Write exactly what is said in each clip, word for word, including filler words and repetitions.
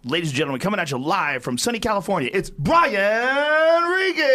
Ladies and gentlemen, coming at you live from sunny California, it's Brian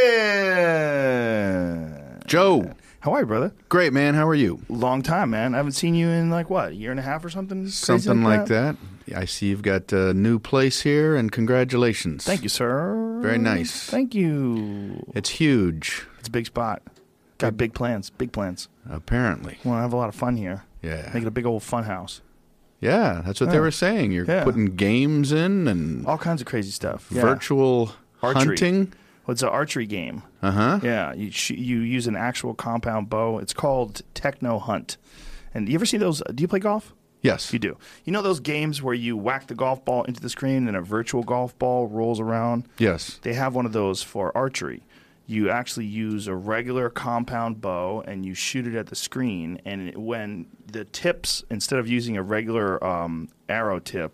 Regan. Joe. How are you, brother? Great, man. How are you? Long time, man. I haven't seen you in, like, what, a year and a half or something? Something like like that. that. I see you've got a new place here, and congratulations. Thank you, sir. Very nice. Thank you. It's huge. It's a big spot. Got big plans. Big plans. Apparently. Want to have a lot of fun here. Yeah. Make it a big old fun house. Yeah, that's what Yeah. they were saying. You're Yeah. putting games in and All kinds of crazy stuff. Yeah. virtual Archery. hunting. Well, it's an archery game. Uh-huh. Yeah, you sh- you use an actual compound bow. It's called Techno Hunt. And you ever see those? Do you play golf? Yes. You do. You know those games where you whack the golf ball into the screen and a virtual golf ball rolls around? Yes. They have one of those for archery. You actually use a regular compound bow and you shoot it at the screen. And it, when the tips, instead of using a regular um, arrow tip,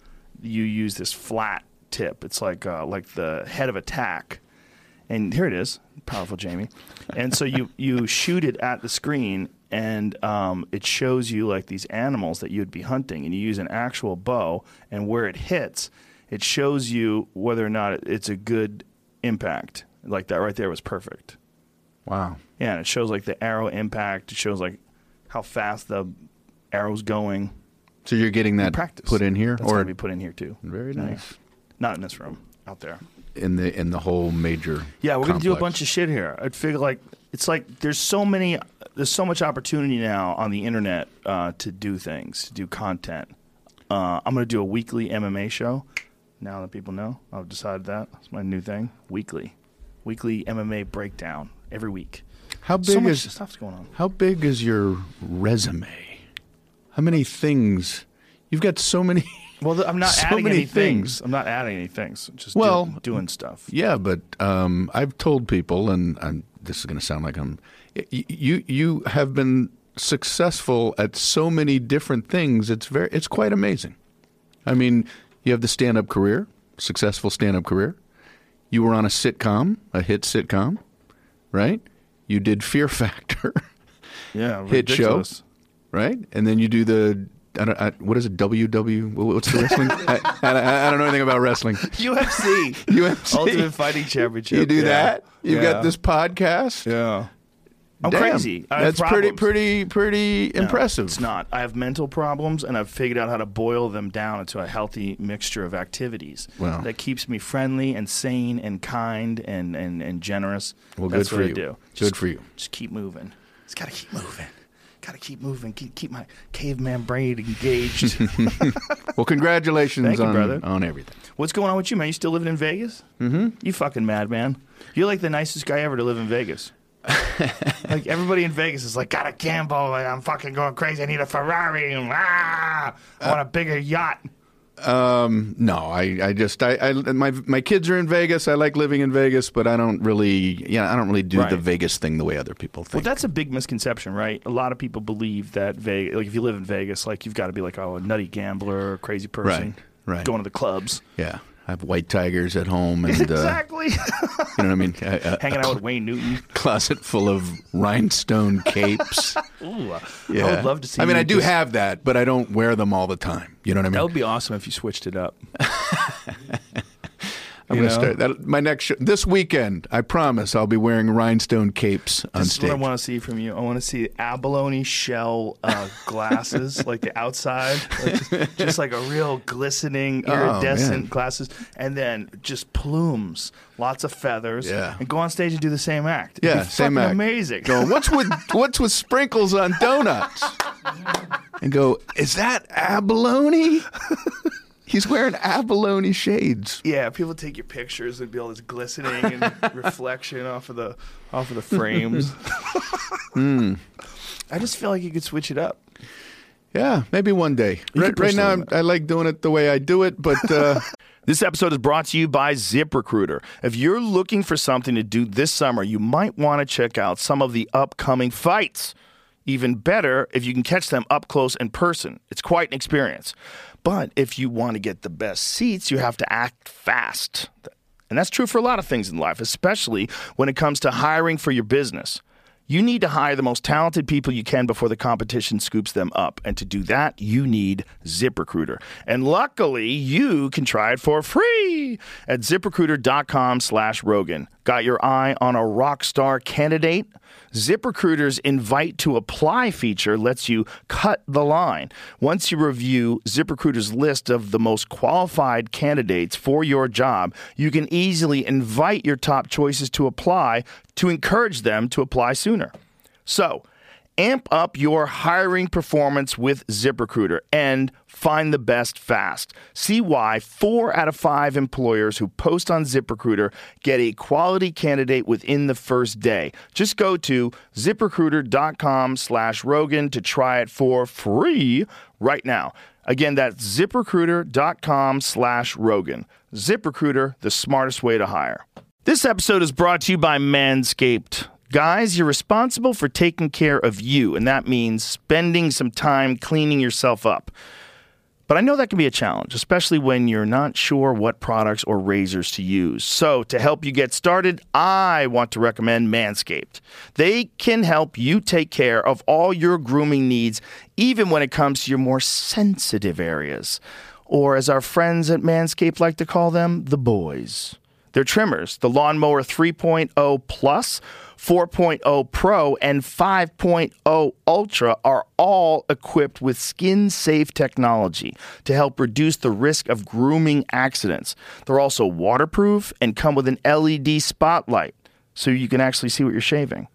you use this flat tip. It's like uh, like the head of a tack. And here it is, powerful Jamie. And so you, you shoot it at the screen, and um, it shows you like these animals that you'd be hunting. And you use an actual bow, and where it hits, it shows you whether or not it's a good impact. Like that right there was perfect. Wow. Yeah, and it shows like the arrow impact. It shows like how fast the arrow's going. So you're getting that Practice. put in here? That's or going to be put in here too. Very Yeah. nice. Not in this room, out there. In the in the whole major Yeah, we're going to do a complex. bunch of shit here. I'd figure like it's like there's so many, there's so much opportunity now on the internet uh, to do things, to do content. Uh, I'm going to do a weekly M M A show. Now that people know, I've decided that it's my new thing. Weekly, weekly M M A breakdown every week. How big So much is stuff's going on. How big is your resume? How many things? You've got so many. Well, I'm not so adding many any things. things. I'm not adding any things. Just Well, do, doing stuff. Yeah, but um, I've told people, and I'm, this is going to sound like I'm. y- You you have been successful at so many different things. It's very it's quite amazing. I mean, you have the stand-up career, successful stand-up career. You were on a sitcom, a hit sitcom, right? You did Fear Factor, Yeah, hit show, ridiculous. right? And then you do the. I don't, I, what is it? W W? What's the wrestling? I, I, I don't know anything about wrestling. U F C, U F C. Ultimate Fighting Championship. You do Yeah. that. You've Yeah. got this podcast. Yeah. I'm Damn. crazy. I have That's pretty, problems. pretty, pretty No, impressive. It's not. I have mental problems, and I've figured out how to boil them down into a healthy mixture of activities Wow. that keeps me friendly and sane and kind and, and, and generous. Well, That's good what for I you. do. Good Just, for you. Just keep moving. Just got to keep moving. Got to keep moving. Keep, keep my caveman brain engaged. Well, congratulations Thank you, on, brother. on everything. What's going on with you, man? You still living in Vegas? Mm-hmm. You fucking madman. You're like the nicest guy ever to live in Vegas. Like everybody in Vegas is like, gotta gamble. Like, I'm fucking going crazy. I need a Ferrari. Ah, I want a bigger yacht. Um, no, I, I just, I, I, my, my kids are in Vegas. I like living in Vegas, but I don't really, yeah, I don't really do Right. the Vegas thing the way other people Well, think. that's a big misconception, right? A lot of people believe that Vegas, like if you live in Vegas, like you've got to be like, oh, a nutty gambler, a crazy person, Right, right. going to the clubs. yeah, I have white tigers at home, and uh, Exactly. you know what I mean. A, a, Hanging a out with Wayne Newton. closet full of rhinestone capes. Ooh, Yeah. I would love to see. I mean, you I do just- have that, but I don't wear them all the time. You know what I mean? That would be awesome if you switched it up. I'm You going to know? start that. My next show, this weekend, I promise I'll be wearing rhinestone capes on This is stage. what I want to see from you. I want to see abalone shell uh, glasses, like the outside, like, just like a real glistening, iridescent man. glasses, and then just plumes, lots of feathers, Yeah. and go on stage and do the same act. It'd Yeah, be same fucking act. amazing. Going, what's with what's with sprinkles on donuts? And go, is that abalone? He's wearing abalone shades. Yeah, people take your pictures and be all this glistening and reflection off of the off of the frames. Hmm. I just feel like you could switch it up. Yeah, maybe one day. You Right, could push right now, the I'm, limit. I like doing it the way I do it, but uh, This episode is brought to you by ZipRecruiter. If you're looking for something to do this summer, you might want to check out some of the upcoming fights. Even better if you can catch them up close in person. It's quite an experience. But if you want to get the best seats, you have to act fast. And that's true for a lot of things in life, especially when it comes to hiring for your business. You need to hire the most talented people you can before the competition scoops them up. And to do that, you need ZipRecruiter. And luckily, you can try it for free at ZipRecruiter.com slash Rogan. Got your eye on a rock star candidate? ZipRecruiter's invite to apply feature lets you cut the line. Once you review ZipRecruiter's list of the most qualified candidates for your job, you can easily invite your top choices to apply to encourage them to apply sooner. So, amp up your hiring performance with ZipRecruiter and find the best fast. See why four out of five employers who post on ZipRecruiter get a quality candidate within the first day. Just go to ZipRecruiter.com slash Rogan to try it for free right now. Again, that's ZipRecruiter.com slash Rogan. ZipRecruiter, the smartest way to hire. This episode is brought to you by Manscaped. Guys, you're responsible for taking care of you, and that means spending some time cleaning yourself up. But I know that can be a challenge, especially when you're not sure what products or razors to use. So to help you get started, I want to recommend Manscaped. They can help you take care of all your grooming needs, even when it comes to your more sensitive areas. Or as our friends at Manscaped like to call them, the boys. Their trimmers, the Lawnmower three point oh Plus, four point oh Pro, and five point oh Ultra are all equipped with skin-safe technology to help reduce the risk of grooming accidents. They're also waterproof and come with an L E D spotlight, so you can actually see what you're shaving.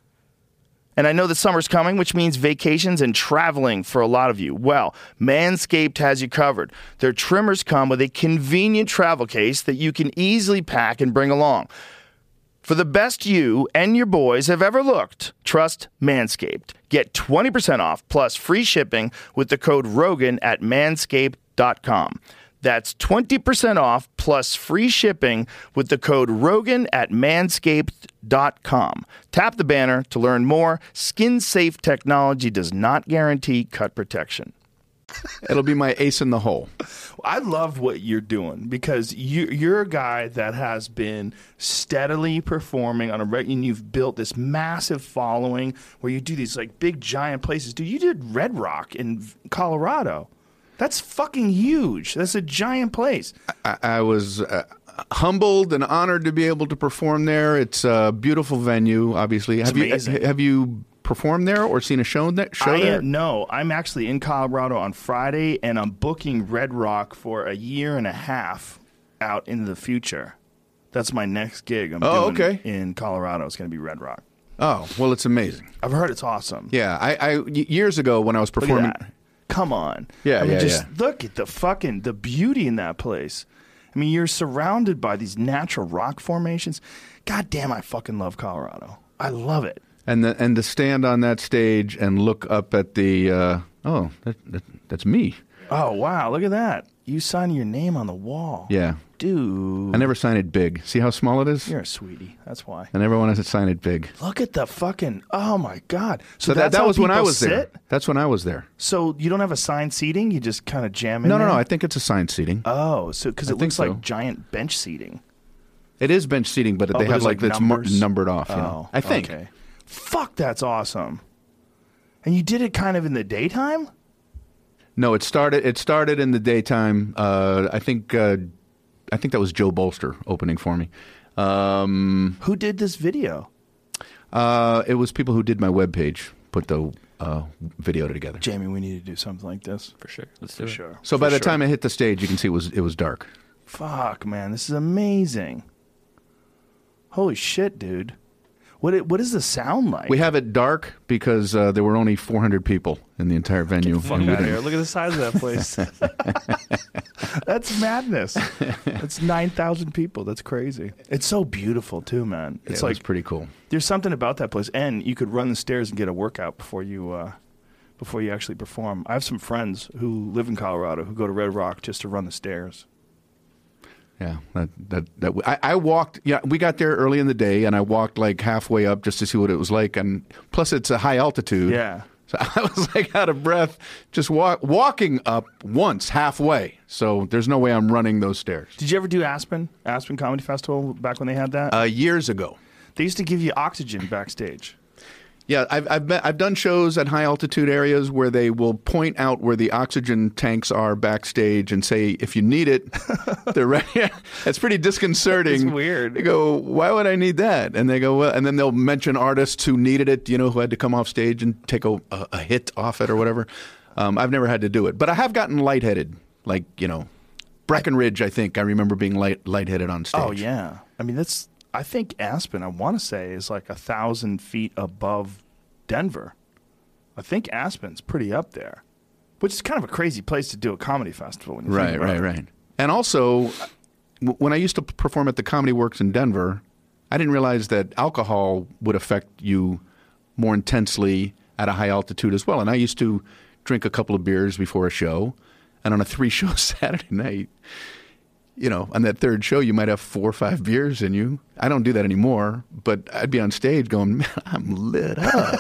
And I know that summer's coming, which means vacations and traveling for a lot of you. Well, Manscaped has you covered. Their trimmers come with a convenient travel case that you can easily pack and bring along. For the best you and your boys have ever looked, trust Manscaped. Get twenty percent off plus free shipping with the code Rogan at manscaped dot com. That's twenty percent off plus free shipping with the code Rogan at manscaped dot com. Tap the banner to learn more. Skin-safe technology does not guarantee cut protection. It'll be my ace in the hole. I love what you're doing because you, you're a guy that has been steadily performing on a regular, and you've built this massive following where you do these like big giant places. Dude, you did Red Rock in Colorado. That's fucking huge. That's a giant place. I, I was uh, humbled and honored to be able to perform there. It's a beautiful venue, obviously. It's have amazing. you have you performed there or seen a show, that, show I, there? No, I'm actually in Colorado on Friday, and I'm booking Red Rock for a year and a half out in the future. That's my next gig I'm Oh, doing okay. in Colorado. It's going to be Red Rock. Oh, well, it's amazing. I've heard it's awesome. Yeah, I, I y- years ago when I was Look at performing. that. Come on. Yeah, I mean, yeah, just yeah. look at the fucking the beauty in that place. I mean, you're surrounded by these natural rock formations. God damn, I fucking love Colorado. I love it. And the, and to stand on that stage and look up at the uh, oh that, that, that's me. Oh wow, look at that. You signing your name on the wall. Yeah, Dude. I never sign it big. See how small it is? You're a sweetie. That's why. I never wanted to sign it big. Look at the fucking, oh my God. So, So that, that's that how was when I people was sit? there. That's when I was there. So you don't have assigned seating? You just kind of jam in No, no, there? no. I think it's assigned seating. Oh, so because I it think looks so. like giant bench seating. It is bench seating, but Oh, they but have there's, like, like, it's mar- numbers? numbered off. You Oh, know? I think. Okay. Fuck, that's awesome. And you did it kind of in the daytime? No, it started. It started in the daytime. Uh, I think. Uh, I think that was Joe Bolster opening for me. Um, Who did this video? uh, it was people who did my webpage put the uh, video together. Jamie, we need to do something like this. For sure. Let's For do it. sure. So For by the sure. time I hit the stage, you can see it was it was dark. Fuck, man, this is amazing. Holy shit, dude. What it, what does the sound like? We have it dark because uh, there were only four hundred people in the entire venue. Fuck and we out of didn't- here. Look at the size of that place. That's madness. That's nine thousand people. That's crazy. It's so beautiful, too, man. Yeah, It's it was like pretty cool. there's something about that place. And you could run the stairs and get a workout before you uh, before you actually perform. I have some friends who live in Colorado who go to Red Rock just to run the stairs. Yeah, that that that I, I walked. Yeah, we got there early in the day, and I walked like halfway up just to see what it was like. And plus, it's a high altitude. Yeah. So I was like out of breath just walk, walking up once halfway. So there's no way I'm running those stairs. Did you ever do Aspen? Aspen Comedy Festival back when they had that? Uh, years ago. They used to give you oxygen backstage. Yeah, I've I've, been, I've done shows at high altitude areas where they will point out where the oxygen tanks are backstage and say, if you need it, they're right. Yeah, it's pretty disconcerting. It's weird. You go, why would I need that? And they go, well, and then they'll mention artists who needed it, you know, who had to come off stage and take a, a, a hit off it or whatever. Um, I've never had to do it, but I have gotten lightheaded, like, you know, Breckenridge. I think I remember being light lightheaded on stage. Oh yeah, I mean that's. I think Aspen, I want to say, is like a thousand feet above Denver. I think Aspen's pretty up there, which is kind of a crazy place to do a comedy festival. When you Right, think about right, it. right. And also, w- when I used to perform at the Comedy Works in Denver, I didn't realize that alcohol would affect you more intensely at a high altitude as well. And I used to drink a couple of beers before a show, and on a three-show Saturday night, you know, on that third show, you might have four or five beers in you. I don't do that anymore, but I'd be on stage going, man, I'm lit up.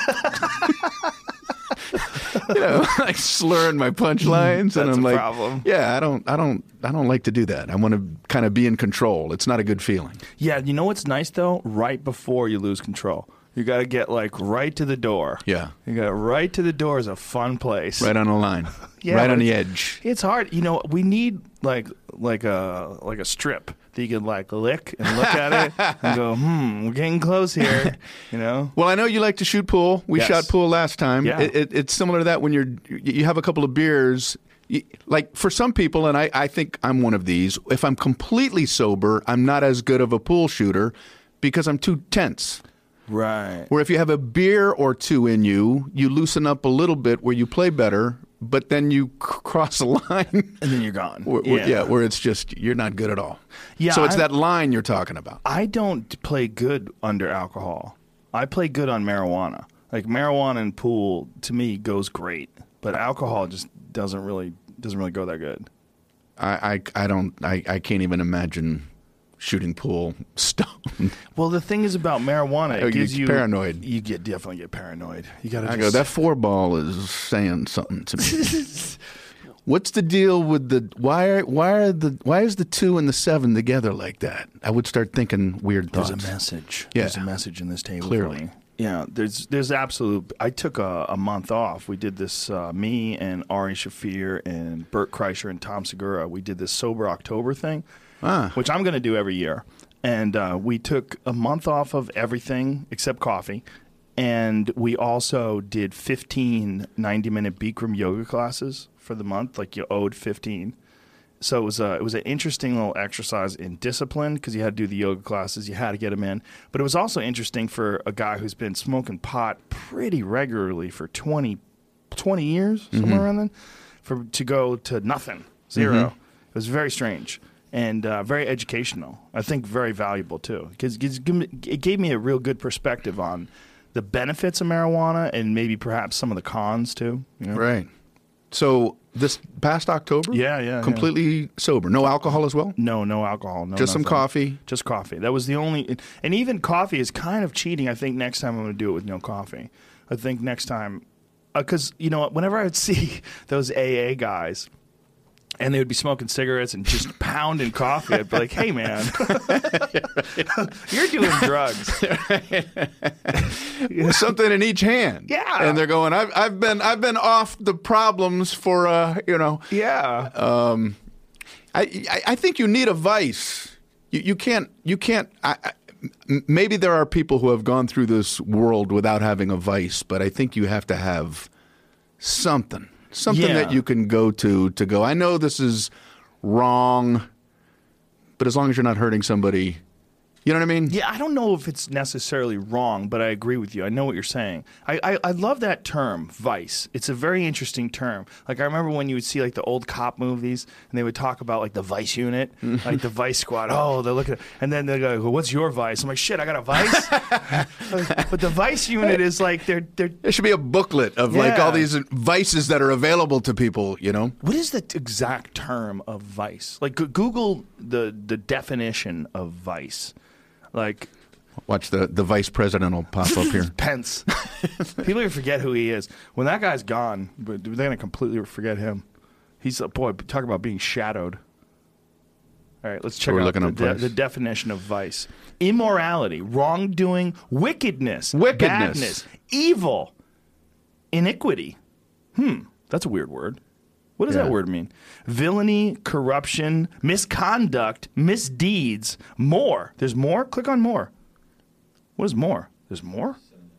You know, like slurring my punchlines, and That's I'm a like, problem. yeah, I don't, I don't, I don't like to do that. I want to kind of be in control. It's not a good feeling. Yeah, you know what's nice though? Right before you lose control, you got to get like right to the door. Yeah, You got right to the door is a fun place. right on the line, Yeah, right but on the it's- edge. It's hard. You know, we need like like a like a strip that you can like lick and look at it and go, hmm, we're getting close here. You know. Well, I know you like to shoot pool. We Yes. shot pool last time. Yeah. It, it, it's similar to that when you're you have a couple of beers. You- Like for some people, and I, I think I'm one of these. If I'm completely sober, I'm not as good of a pool shooter because I'm too tense. Right. Where if you have a beer or two in you, you loosen up a little bit where you play better, but then you c- cross a line. And then you're gone. Where, where- yeah, where it's just you're not good at all. Yeah, So it's I'm- that line you're talking about. I don't play good under alcohol. I play good on marijuana. Like marijuana and pool to me goes great, but alcohol just doesn't really doesn't really go that good. I I, I don't I, I can't even imagine shooting pool stoned. Well, the thing is about marijuana, Oh, it you gives get you paranoid. You get definitely get paranoid. You got to. I go, that four ball is saying something to me. What's the deal with the why? Are, why are the why is the two and the seven together like that? I would start thinking weird There's thoughts. a message. Yeah. There's a message in this table. Clearly. For me. Yeah, there's there's absolute. I took a, a month off. We did this. Uh, me and Ari Shafir and Bert Kreischer and Tom Segura. We did this sober October thing, Ah. which I'm going to do every year. And uh, we took a month off of everything except coffee. And we also did fifteen ninety-minute Bikram yoga classes for the month. Like you owed fifteen. So it was a, it was an interesting little exercise in discipline because you had to do the yoga classes. You had to get them in. But it was also interesting for a guy who's been smoking pot pretty regularly for twenty, twenty years, somewhere around then, for to go to nothing, zero. It was very strange and uh, very educational. I think very valuable too because it gave me a real good perspective on the benefits of marijuana and maybe perhaps some of the cons too. You know? Right. So this past October? Yeah, yeah, yeah. Completely sober. No alcohol as well? No, no alcohol. No, Just some nothing. coffee? Just coffee. That was the only. And even coffee is kind of cheating. I think next time I'm going to do it with no coffee. I think next time, because you know, whenever I would see those A A guys, and they would be smoking cigarettes and just pounding coffee, I'd be like, "Hey, man, you're doing drugs." Something in each hand. Yeah. And they're going, I've I've been I've been off the problems for uh, you know. Yeah. Um I, I I think you need a vice. You you can't you can't I, I, m- maybe there are people who have gone through this world without having a vice, but I think you have to have something. Something Yeah. that you can go to to go, I know this is wrong, but as long as you're not hurting somebody, you know what I mean? Yeah, I don't know if it's necessarily wrong, but I agree with you. I know what you're saying. I, I, I love that term, vice. It's a very interesting term. Like I remember when you would see like the old cop movies, and they would talk about like the vice unit, like the vice squad. Oh, they're looking at, and then they go, well, "What's your vice?" I'm like, "Shit, I got a vice." But the vice unit is like they're they're. There should be a booklet of like Yeah. all these vices that are available to people, you know? What is the exact term of vice? Like go- Google the the definition of vice. Like Watch the, the vice president will pop up here. Pence. People even forget who he is. When that guy's gone, but they're going to completely forget him. He's a boy. Talk about being shadowed. All right, let's check we're out looking the, up de- vice. the definition of vice. Immorality, wrongdoing, wickedness, Wickedness. badness, evil, iniquity. Hmm, that's a weird word. What does Yeah. that word mean? Villainy, corruption, misconduct, misdeeds, more. There's more? Click on more. What is more? There's more?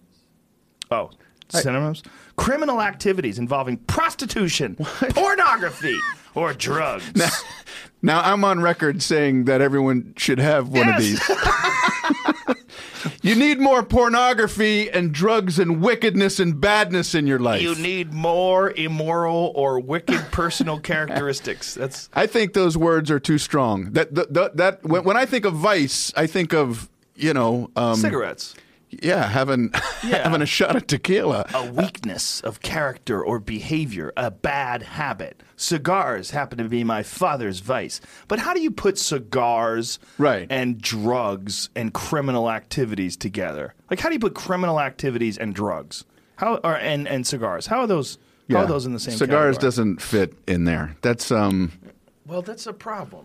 Oh, synonyms? Criminal activities involving prostitution, pornography, or drugs. Now, now I'm on record saying that everyone should have one Yes. of these. You need more pornography and drugs and wickedness and badness in your life. You need more immoral or wicked personal characteristics. That's I think those words are too strong. That that, that, that when, when I think of vice, I think of you know um, cigarettes. Yeah, having Yeah. having a shot of tequila. A weakness of character or behavior, a bad habit. Cigars happen to be my father's vice. But how do you put cigars Right. and drugs and criminal activities together? Like, how do you put criminal activities and drugs? How or and, and cigars? How are those? How Yeah. are those in the same? Cigars category? doesn't fit in there. That's um. Well, that's a problem.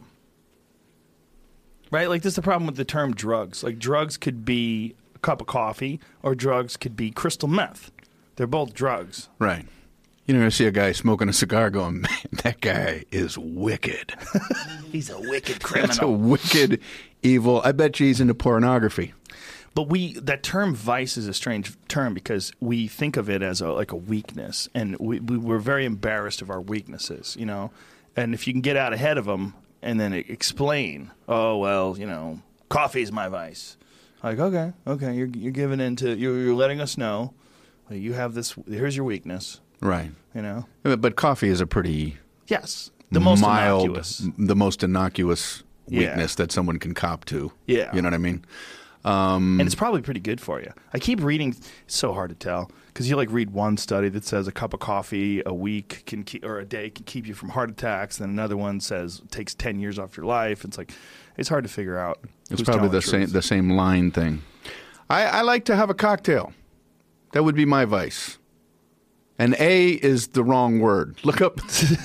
Right? Like, this is the problem with the term drugs. Like, drugs could be a cup of coffee, or drugs could be crystal meth. They're both drugs. Right. You're going to see a guy smoking a cigar going, man, that guy is wicked. He's a wicked That's a criminal. wicked, evil. I bet you he's into pornography. But we that term vice is a strange term because we think of it as a, like a weakness, and we, we we're very embarrassed of our weaknesses, you know. And if you can get out ahead of them and then explain, oh well, you know, coffee is my vice. Like, okay, okay, you're you're giving into you're, you're letting us know well, you have this. Here's your weakness, Right. you know. But coffee is a pretty Yes, the most mild, innocuous. the most innocuous Yeah. weakness that someone can cop to. Yeah. You know what I mean? Um, And it's probably pretty good for you. I keep reading. It's so hard to tell because you like read one study that says a cup of coffee a week can keep, or a day can keep you from heart attacks. Then another one says it takes ten years off your life. It's like it's hard to figure out. It's who's probably telling the same truth. the same line thing. I, I like to have a cocktail. That would be my vice. And A is the wrong word. Look up.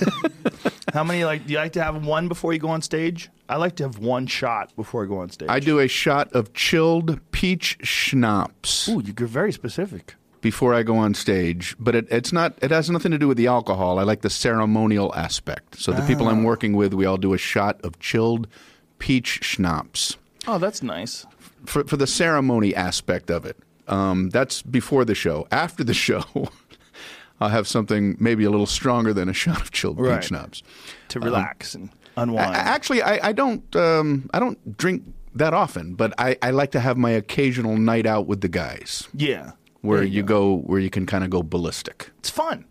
How many like? Do you like to have one before you go on stage? I like to have one shot before I go on stage. I do a shot of chilled peach schnapps Ooh, you're very specific. before I go on stage, but it, it's not. It has nothing to do with the alcohol. I like the ceremonial aspect. So the people I'm working with, we all do a shot of chilled peach schnapps Oh, that's nice. for for the ceremony aspect of it. Um, that's before the show. After the show, I'll have something maybe a little stronger than a shot of chilled Right. peach schnapps. To relax and A- unwind. Actually, I, I don't. Um, I don't drink that often, but I, I like to have my occasional night out with the guys, yeah. where There you go. where you can kind of go ballistic. It's fun.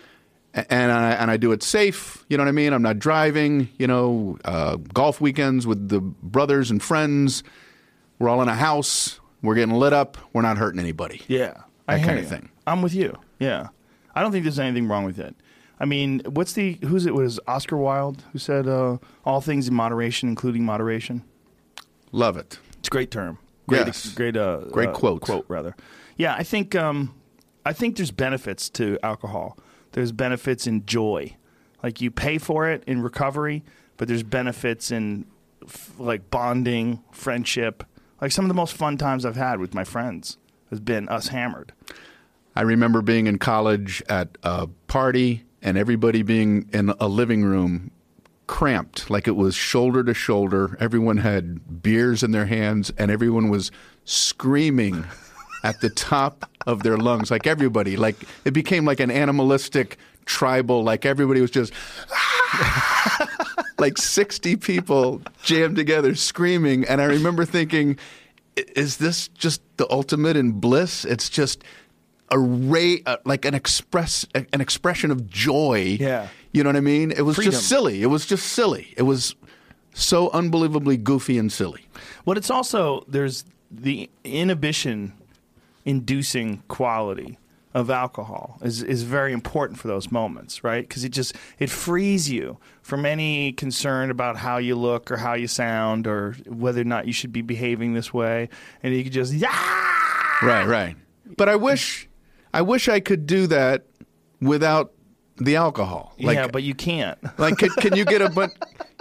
A- And I, and I do it safe. You know what I mean? I'm not driving. You know, uh, golf weekends with the brothers and friends. We're all in a house. We're getting lit up. We're not hurting anybody. Yeah, I That hear kinda you. thing. I'm with you. Yeah, I don't think there's anything wrong with it. I mean, what's the who's it was Oscar Wilde who said uh, all things in moderation, including moderation. Love it. It's a great term. Great, Yes. great, uh, Great uh, quote. Quote rather. Yeah, I think um, I think there's benefits to alcohol. There's benefits in joy, like you pay for it in recovery, but there's benefits in f- like bonding, friendship. Like some of the most fun times I've had with my friends has been us hammered. I remember being in college at a party and everybody being in a living room cramped, like it was shoulder to shoulder. Everyone had beers in their hands and everyone was screaming at the top of their lungs, like everybody. Like it became like an animalistic tribal, like everybody was just like sixty people jammed together screaming. And I remember thinking, "I- is this just the ultimate in bliss? It's just a ray, uh, like an express, an expression of joy. Yeah. You know what I mean? It was Freedom. just silly. It was just silly. It was so unbelievably goofy and silly. But it's also there's the inhibition inducing quality of alcohol is is very important for those moments, right? Because it just it frees you from any concern about how you look or how you sound or whether or not you should be behaving this way, and you can just yeah. Right, right. But I wish, I wish I could do that without the alcohol. Like, yeah, but you can't. like, can, can you get a but?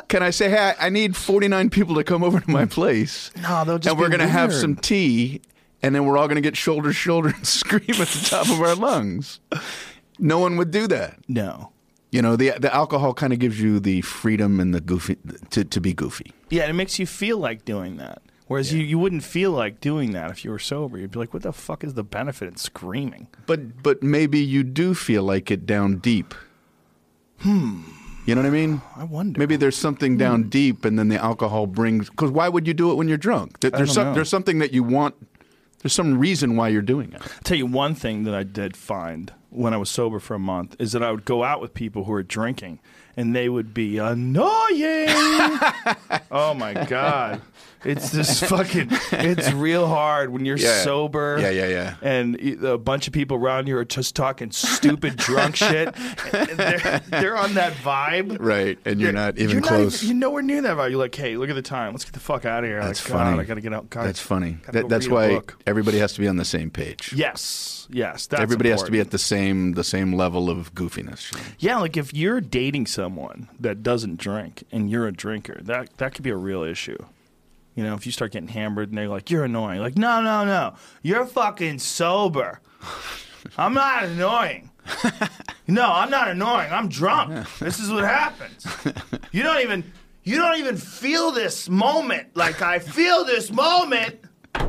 can I say, hey, I need forty-nine people to come over to my place. No, they'll just and we're be going to have weird. some tea, and then we're all going to get shoulder to shoulder and scream at the top of our lungs. No one would do that. No. You know, the the alcohol kind of gives you the freedom and the goofy to, to be goofy. Yeah, it makes you feel like doing that. Whereas yeah. you, you wouldn't feel like doing that if you were sober. You'd be like, what the fuck is the benefit in screaming? But but maybe you do feel like it down deep. Hmm. You know what I mean? I wonder. Maybe there's something down hmm. deep, and then the alcohol brings... Because why would you do it when you're drunk? There's, I don't some, know. there's something that you want... There's some reason why you're doing it. I'll tell you one thing that I did find when I was sober for a month is that I would go out with people who were drinking, and they would be annoying. Oh, my God. It's just fucking, it's real hard when you're yeah. sober. Yeah, yeah, yeah. And a bunch of people around you are just talking stupid drunk shit. And they're, they're on that vibe. Right, and you're, you're not even you're close. Not even, you're nowhere near that vibe. You're like, hey, look at the time. Let's get the fuck out of here. That's like, funny. God, I gotta get out. God, that's funny. That, that's why everybody has to be on the same page. Yes, yes. That's everybody important. has to be at the same the same level of goofiness. Yeah, like if you're dating someone that doesn't drink and you're a drinker, that that could be a real issue. You know, if you start getting hammered and they're like, you're annoying. Like, no, no, no. You're fucking sober. I'm not annoying. No, I'm not annoying. I'm drunk. This is what happens. You don't even you don't even feel this moment like I feel this moment.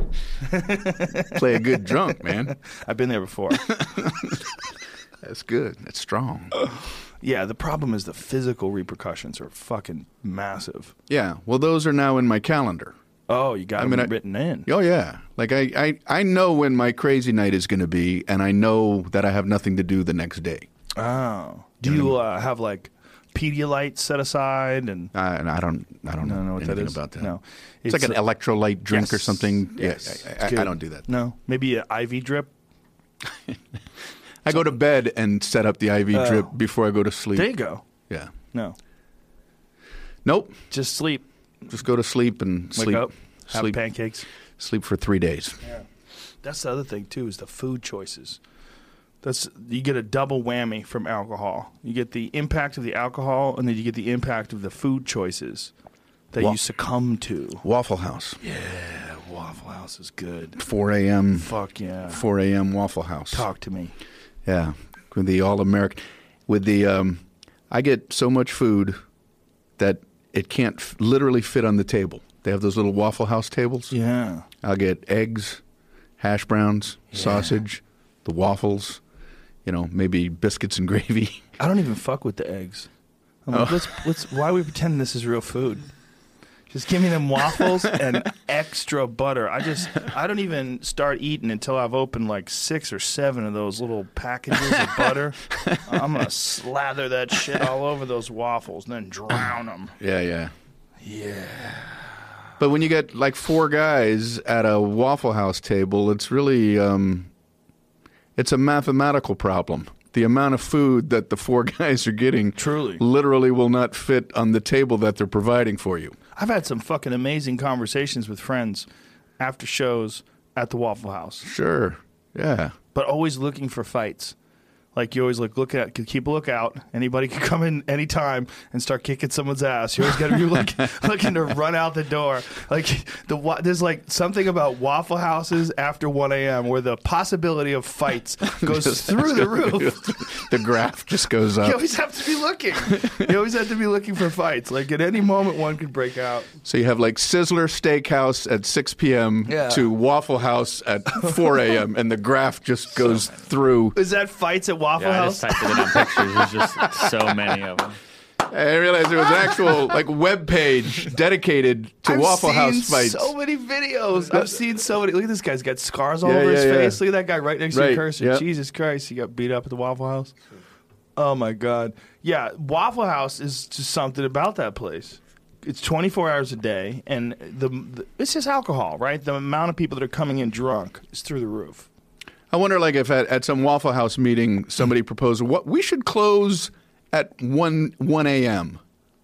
Play a good drunk, man. I've been there before. That's good. That's strong. Yeah, the problem is the physical repercussions are fucking massive. Yeah, well, those are now in my calendar. Oh, you got I mean, them I, written in. Oh, yeah. Like, I, I, I know when my crazy night is going to be, and I know that I have nothing to do the next day. Oh. Do you uh, have, like, Pedialyte set aside? And I, and I don't I don't no, know what anything that is. about that. No. It's, it's like an uh, electrolyte drink yes, or something. Yes, yeah, I, I, I don't do that. No. Maybe an I V drip? I go to bed and set up the I V uh, drip before I go to sleep. There you go. Yeah. No. Nope. Just sleep. Just go to sleep and Wake sleep. up, have sleep. pancakes. Sleep for three days. Yeah. That's the other thing, too, is the food choices. That's you get a double whammy from alcohol. You get the impact of the alcohol, and then you get the impact of the food choices that Wa- you succumb to. Waffle House. Yeah, Waffle House is good. four a.m. Fuck yeah. four a.m. Waffle House. Talk to me. Yeah, with the all-American. With the, um, I get so much food that it can't f- literally fit on the table. They have those little Waffle House tables. Yeah. I'll get eggs, hash browns, Yeah. sausage, the waffles, you know, maybe biscuits and gravy. I don't even fuck with the eggs. I'm like, Oh. let's, let's, why are we pretending this is real food? Just give me them waffles and extra butter. I just, I don't even start eating until I've opened like six or seven of those little packages of butter. I'm going to slather that shit all over those waffles and then drown them. Yeah, yeah. Yeah. But when you get like four guys at a Waffle House table, it's really, um, it's a mathematical problem. The amount of food that the four guys are getting Truly. literally will not fit on the table that they're providing for you. I've had some fucking amazing conversations with friends after shows at the Waffle House, Sure. Yeah. but always looking for fights. Like you always look, look at, keep a lookout. Anybody can come in anytime and start kicking someone's ass. You always got to be looking, looking to run out the door. Like the there's like something about Waffle Houses after one a.m. where the possibility of fights goes Just- through the roof. The graph just goes You up. always have to be looking. You always have to be looking for fights. Like at any moment, one could break out. So you have like Sizzler Steakhouse at six p.m. Yeah. to Waffle House at four a.m. and the graph just goes through. Is that fights at Waffle Yeah, I House? just typed it in on pictures. There's just so many of them. I realized there was an actual like web page dedicated to I've Waffle seen House fights. so many videos. I've seen so many. Look at this guy's got scars all Yeah, over his yeah, yeah. face. Look at that guy right next to Right, the cursor. yep. Jesus Christ, he got beat up at the Waffle House. Oh my God. Yeah, Waffle House is just something about that place. It's twenty-four hours a day, and the, the it's just alcohol, right? The amount of people that are coming in drunk is through the roof. I wonder, like, if at, at some Waffle House meeting somebody proposed, "What we should close at one one a.m."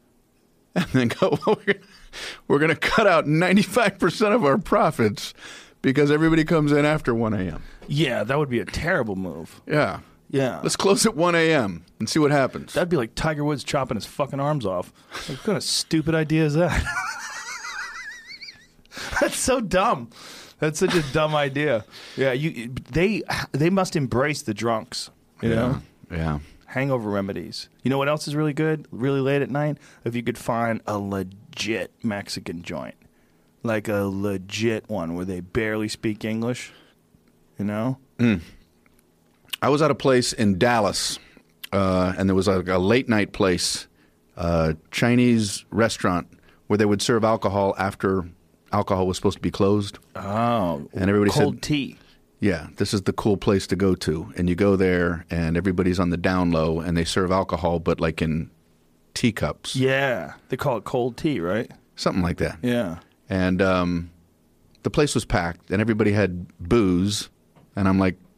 and then go, well, "We're, we're going to cut out ninety-five percent of our profits because everybody comes in after one a.m." Yeah, that would be a terrible move. Yeah. Yeah. Let's close at one a.m. and see what happens. That'd be like Tiger Woods chopping his fucking arms off. Like, what kind of stupid idea is that? That's so dumb. That's such a dumb idea. Yeah, you. They they must embrace the drunks. You yeah. know, Yeah. hangover remedies. You know what else is really good? Really late at night, if you could find a legit Mexican joint, like a legit one where they barely speak English. You know. Mm. I was at a place in Dallas, uh, and there was a, a late night place, uh, Chinese restaurant, where they would serve alcohol after alcohol was supposed to be closed. Oh, and everybody cold said, tea. Yeah, this is the cool place to go to. And you go there, and everybody's on the down low, and they serve alcohol, but like in teacups. Yeah, they call it cold tea, right? Something like that. Yeah. And um, the place was packed, and everybody had booze. And I'm like,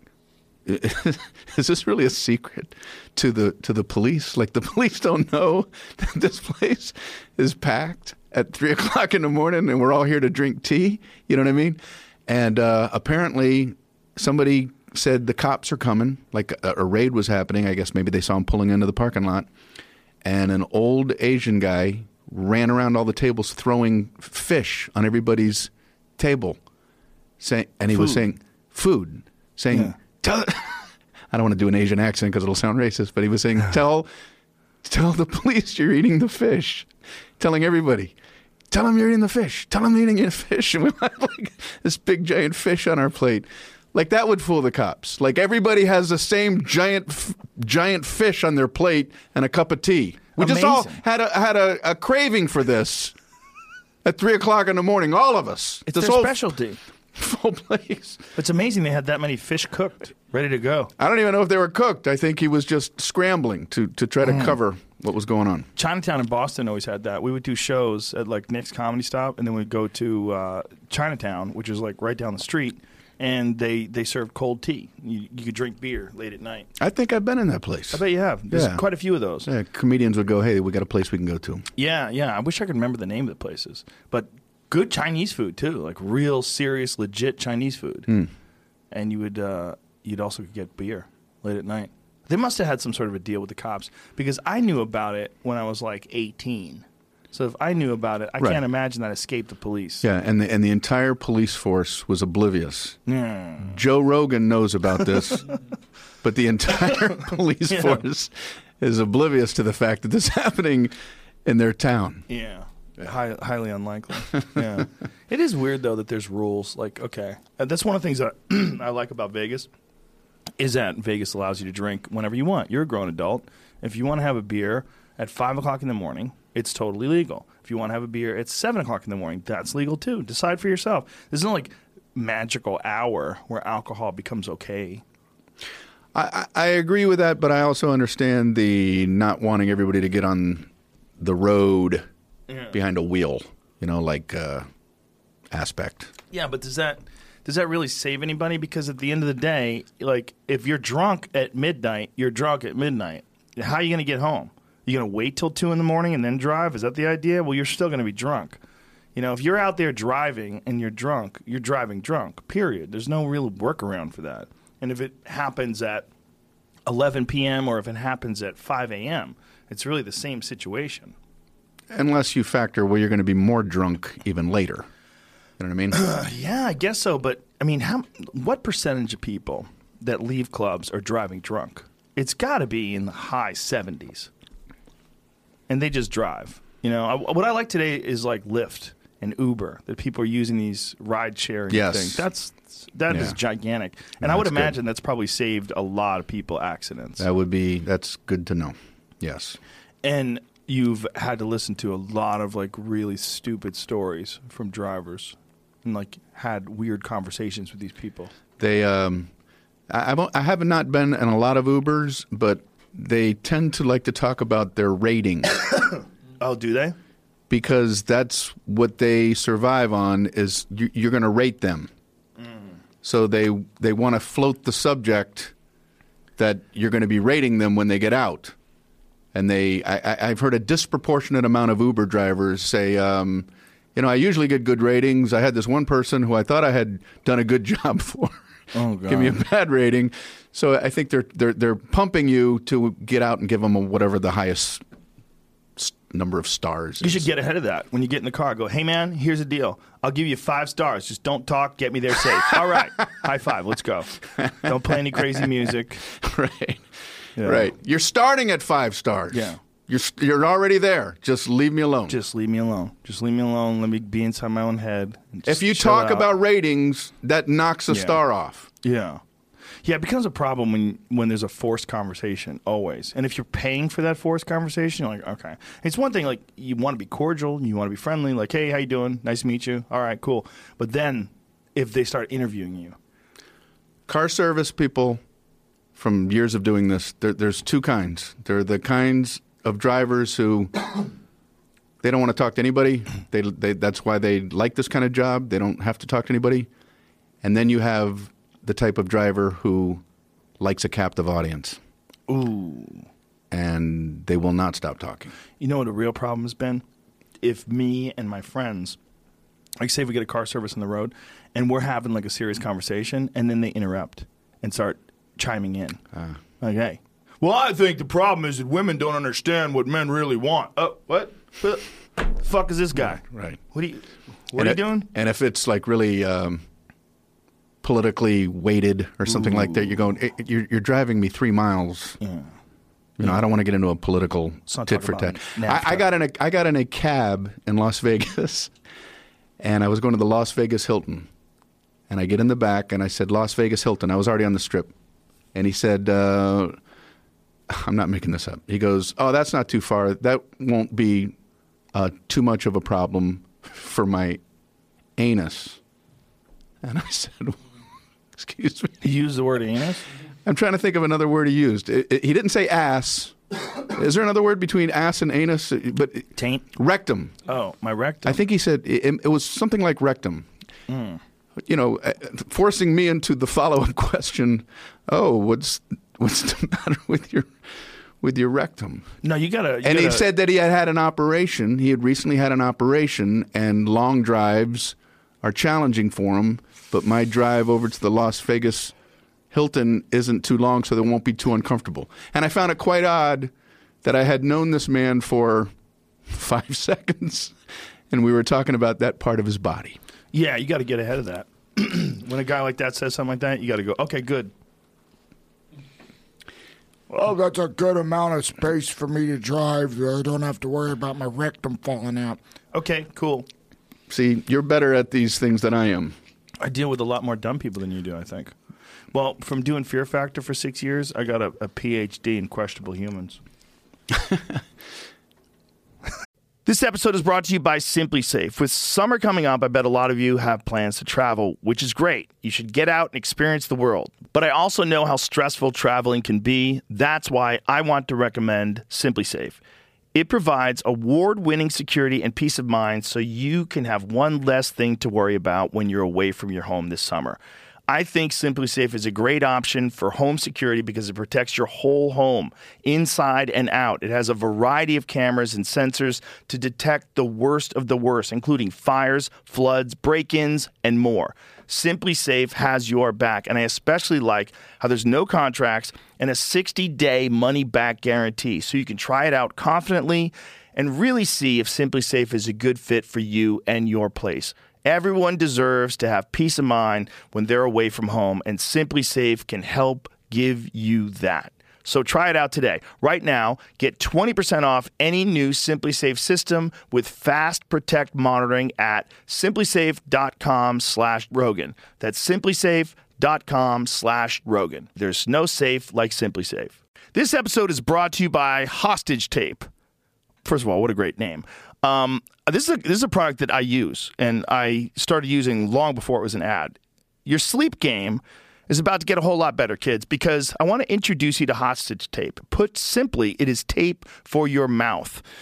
is this really a secret to the to the police? Like, the police don't know that this place is packed at three o'clock in the morning, and we're all here to drink tea. You know what I mean? And uh, apparently, somebody said the cops are coming. Like a, a raid was happening. I guess maybe they saw him pulling into the parking lot, and an old Asian guy ran around all the tables throwing fish on everybody's table, saying, and he Food. was saying food, saying. Yeah. Tell, I don't want to do an Asian accent because it'll sound racist, but he was saying, tell tell the police you're eating the fish. Telling everybody, tell them you're eating the fish. Tell them you're eating the fish. And we have like this big giant fish on our plate. Like, that would fool the cops. Like, everybody has the same giant f- giant fish on their plate and a cup of tea. We Amazing. just all had a had a, a craving for this at three o'clock in the morning, all of us. It's this their whole specialty. Full place. It's amazing they had that many fish cooked, ready to go. I don't even know if they were cooked. I think he was just scrambling to, to try to cover what was going on. Chinatown in Boston always had that. We would do shows at like Nick's Comedy Stop, and then we'd go to uh, Chinatown, which is like right down the street, and they, they served cold tea. You, you could drink beer late at night. I think I've been in that place. I bet you have. There's Yeah. quite a few of those. Yeah, comedians would go, hey, we got a place we can go to. Yeah, yeah. I wish I could remember the name of the places. But good Chinese food, too. Like real, serious, legit Chinese food. Mm. And you would, uh, you'd also get beer late at night. They must have had some sort of a deal with the cops because I knew about it when I was like eighteen. So if I knew about it, I Right. can't imagine that escaped the police. Yeah, and the, and the entire police force was oblivious. Yeah. Joe Rogan knows about this, but the entire police Yeah. force is oblivious to the fact that this is happening in their town. Yeah. High, highly unlikely. Yeah. It is weird, though, that there's rules. Like, okay. Uh, that's one of the things that I like about Vegas is that Vegas allows you to drink whenever you want. You're a grown adult. If you want to have a beer at five o'clock in the morning, it's totally legal. If you want to have a beer at seven o'clock in the morning, that's legal, too. Decide for yourself. There's no, like, magical hour where alcohol becomes okay. I, I I agree with that, but I also understand the not wanting everybody to get on the road Yeah. behind a wheel, you know, like uh, aspect. Yeah, but does that does that really save anybody? Because at the end of the day, like if you're drunk at midnight, you're drunk at midnight. How are you going to get home? You going to wait till two in the morning and then drive? Is that the idea? Well, you're still going to be drunk. You know, if you're out there driving and you're drunk, you're driving drunk. Period. There's no real workaround for that. And if it happens at eleven p.m. or if it happens at five a.m., it's really the same situation. Unless you factor where you're going to be more drunk even later. You know what I mean? Yeah, I guess so. But, I mean, how? What percentage of people that leave clubs are driving drunk? It's got to be in the high seventies. And they just drive. You know, I, what I like today is like Lyft and Uber, that people are using these ride-sharing Yes. things. That's, that Yeah. is gigantic. And No, I would that's good. imagine that's probably saved a lot of people accidents. That would be, that's good to know. Yes. And you've had to listen to a lot of like really stupid stories from drivers and like had weird conversations with these people. They, um, I, I've, I have not been in a lot of Ubers, but they tend to like to talk about their rating Oh, do they? because that's what they survive on is you, you're going to rate them. So they they want to float the subject that you're going to be rating them when they get out. And they, I, I- I've heard a disproportionate amount of Uber drivers say, um, you know, I usually get good ratings. I had this one person who I thought I had done a good job for, Oh, God. give me a bad rating. So I think they're they're they're pumping you to get out and give them a, whatever the highest s- number of stars. You is. should get ahead of that. When you get in the car, go, hey, man, here's the deal. I'll give you five stars. Just don't talk. Get me there safe. All right. High five. Let's go. Don't play any crazy music. Right. Yeah. Right. You're starting at five stars. Yeah. You're you're already there. Just leave me alone. Just leave me alone. Just leave me alone. Let me be inside my own head. and just if you chill talk out. about ratings, that knocks a Yeah. star off. Yeah. Yeah, it becomes a problem when when there's a forced conversation, always. And if you're paying for that forced conversation, you're like, okay. It's one thing, like, you want to be cordial, you want to be friendly, like, hey, how you doing? Nice to meet you. All right, cool. But then if they start interviewing you. Car service people, from years of doing this, there, there's two kinds. There are the kinds of drivers who they don't want to talk to anybody. They, they that's why they like this kind of job. They don't have to talk to anybody. And then you have the type of driver who likes a captive audience. Ooh. And they will not stop talking. You know what a real problem has been? If me and my friends, like say if we get a car service on the road and we're having like a serious conversation and then they interrupt and start chiming in. Uh, Like, hey, well, I think the problem is that women don't understand what men really want. Oh, what? What the fuck is this guy? Right. What are you, what and are you it- doing? And if it's like really um, politically weighted or something like that, you're going, "Eh, you're, you're driving me three miles. Yeah. You know, I don't want to get into a political Let's not tit talk for about tat. NAFTA. I, I got in a I got in a cab in Las Vegas, and I was going to the Las Vegas Hilton, and I get in the back and I said Las Vegas Hilton. I was already on the Strip, and he said, uh, "I'm not making this up." He goes, "Oh, that's not too far. That won't be uh, too much of a problem for my anus." And I said, "Excuse me." You use the word anus? I'm trying to think of another word he used. It, it, he didn't say ass. Is there another word between ass and anus? But Taint? rectum. Oh, my rectum. I think he said it, it was something like rectum. Mm. You know, uh, forcing me into the follow-up question. Oh, what's what's the matter with your with your rectum? No, you gotta. You And he gotta- said that he had had an operation. He had recently had an operation, and long drives are challenging for him. But my drive over to the Las Vegas Hilton isn't too long, so they won't be too uncomfortable. And I found it quite odd that I had known this man for five seconds, and we were talking about that part of his body. Yeah, you got to get ahead of that. When a guy like that says something like that, you got to go, okay, good. Well, that's a good amount of space for me to drive. I don't have to worry about my rectum falling out. Okay, cool. See, you're better at these things than I am. I deal with a lot more dumb people than you do, I think. Well, from doing Fear Factor for six years, I got a, a P H D in questionable humans. This episode is brought to you by Simply Safe. With summer coming up, I bet a lot of you have plans to travel, which is great. You should get out and experience the world. But I also know how stressful traveling can be. That's why I want to recommend Simply Safe. It provides award-winning security and peace of mind so you can have one less thing to worry about when you're away from your home this summer. I think Simply Safe is a great option for home security because it protects your whole home, inside and out. It has a variety of cameras and sensors to detect the worst of the worst, including fires, floods, break-ins, and more. Simply Safe has your back, and I especially like how there's no contracts and a sixty-day money-back guarantee, so you can try it out confidently and really see if Simply Safe is a good fit for you and your place. Everyone deserves to have peace of mind when they're away from home, and Simply Safe can help give you that. So try it out today. Right now, get twenty percent off any new Simply Safe system with Fast Protect monitoring at simplysafe.com slash Rogan. That's simplysafe.com slash Rogan. There's no safe like Simply Safe. This episode is brought to you by Hostage Tape. First of all, what a great name. Um, this is a, this is a product that I use, and I started using long before it was an ad. Your sleep game is about to get a whole lot better, kids, because I want to introduce you to Hostage Tape. Put simply, it is tape for your mouth.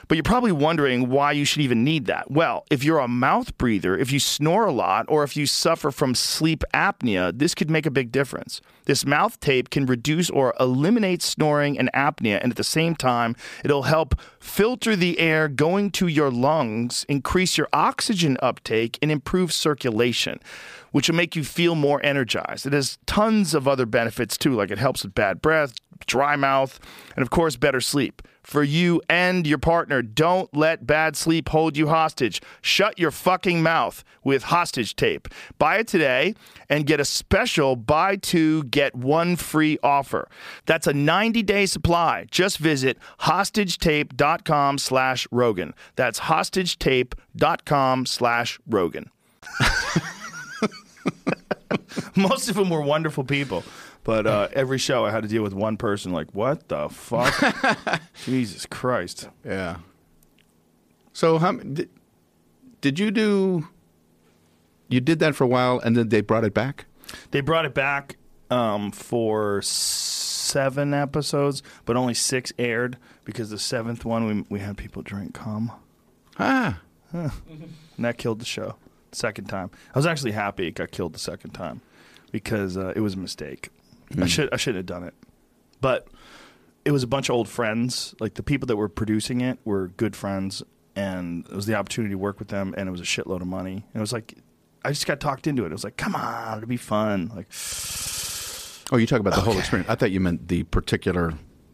But you're probably wondering why you should even need that. Well, if you're a mouth breather, if you snore a lot, or if you suffer from sleep apnea, this could make a big difference. This mouth tape can reduce or eliminate snoring and apnea, and at the same time, it'll help filter the air going to your lungs, increase your oxygen uptake, and improve circulation, which will make you feel more energized. It has tons of other benefits too, like it helps with bad breath, dry mouth, and of course, better sleep. For you and your partner, don't let bad sleep hold you hostage. Shut your fucking mouth with Hostage Tape. Buy it today and get a special buy two, get one free offer. That's a ninety-day supply. Just visit hostagetape.com slash Rogan. That's hostagetape.com slash Rogan. Most of them were wonderful people. But uh, every show I had to deal with one person like, what the fuck? Jesus Christ. Yeah. So how did, did you do you did that for a while and then they brought it back? They brought it back um, for seven episodes, but only six aired because the seventh one we we had people drink cum. Ah. Huh. And that killed the show the second time. I was actually happy it got killed the second time because uh, it was a mistake. Mm. I should I shouldn't have done it. But it was a bunch of old friends. Like the people that were producing it were good friends, and it was the opportunity to work with them, and it was a shitload of money. And it was like I just got talked into it. It was like, come on, it'll be fun. Like, oh, you talk about the okay. whole experience. I thought you meant the particular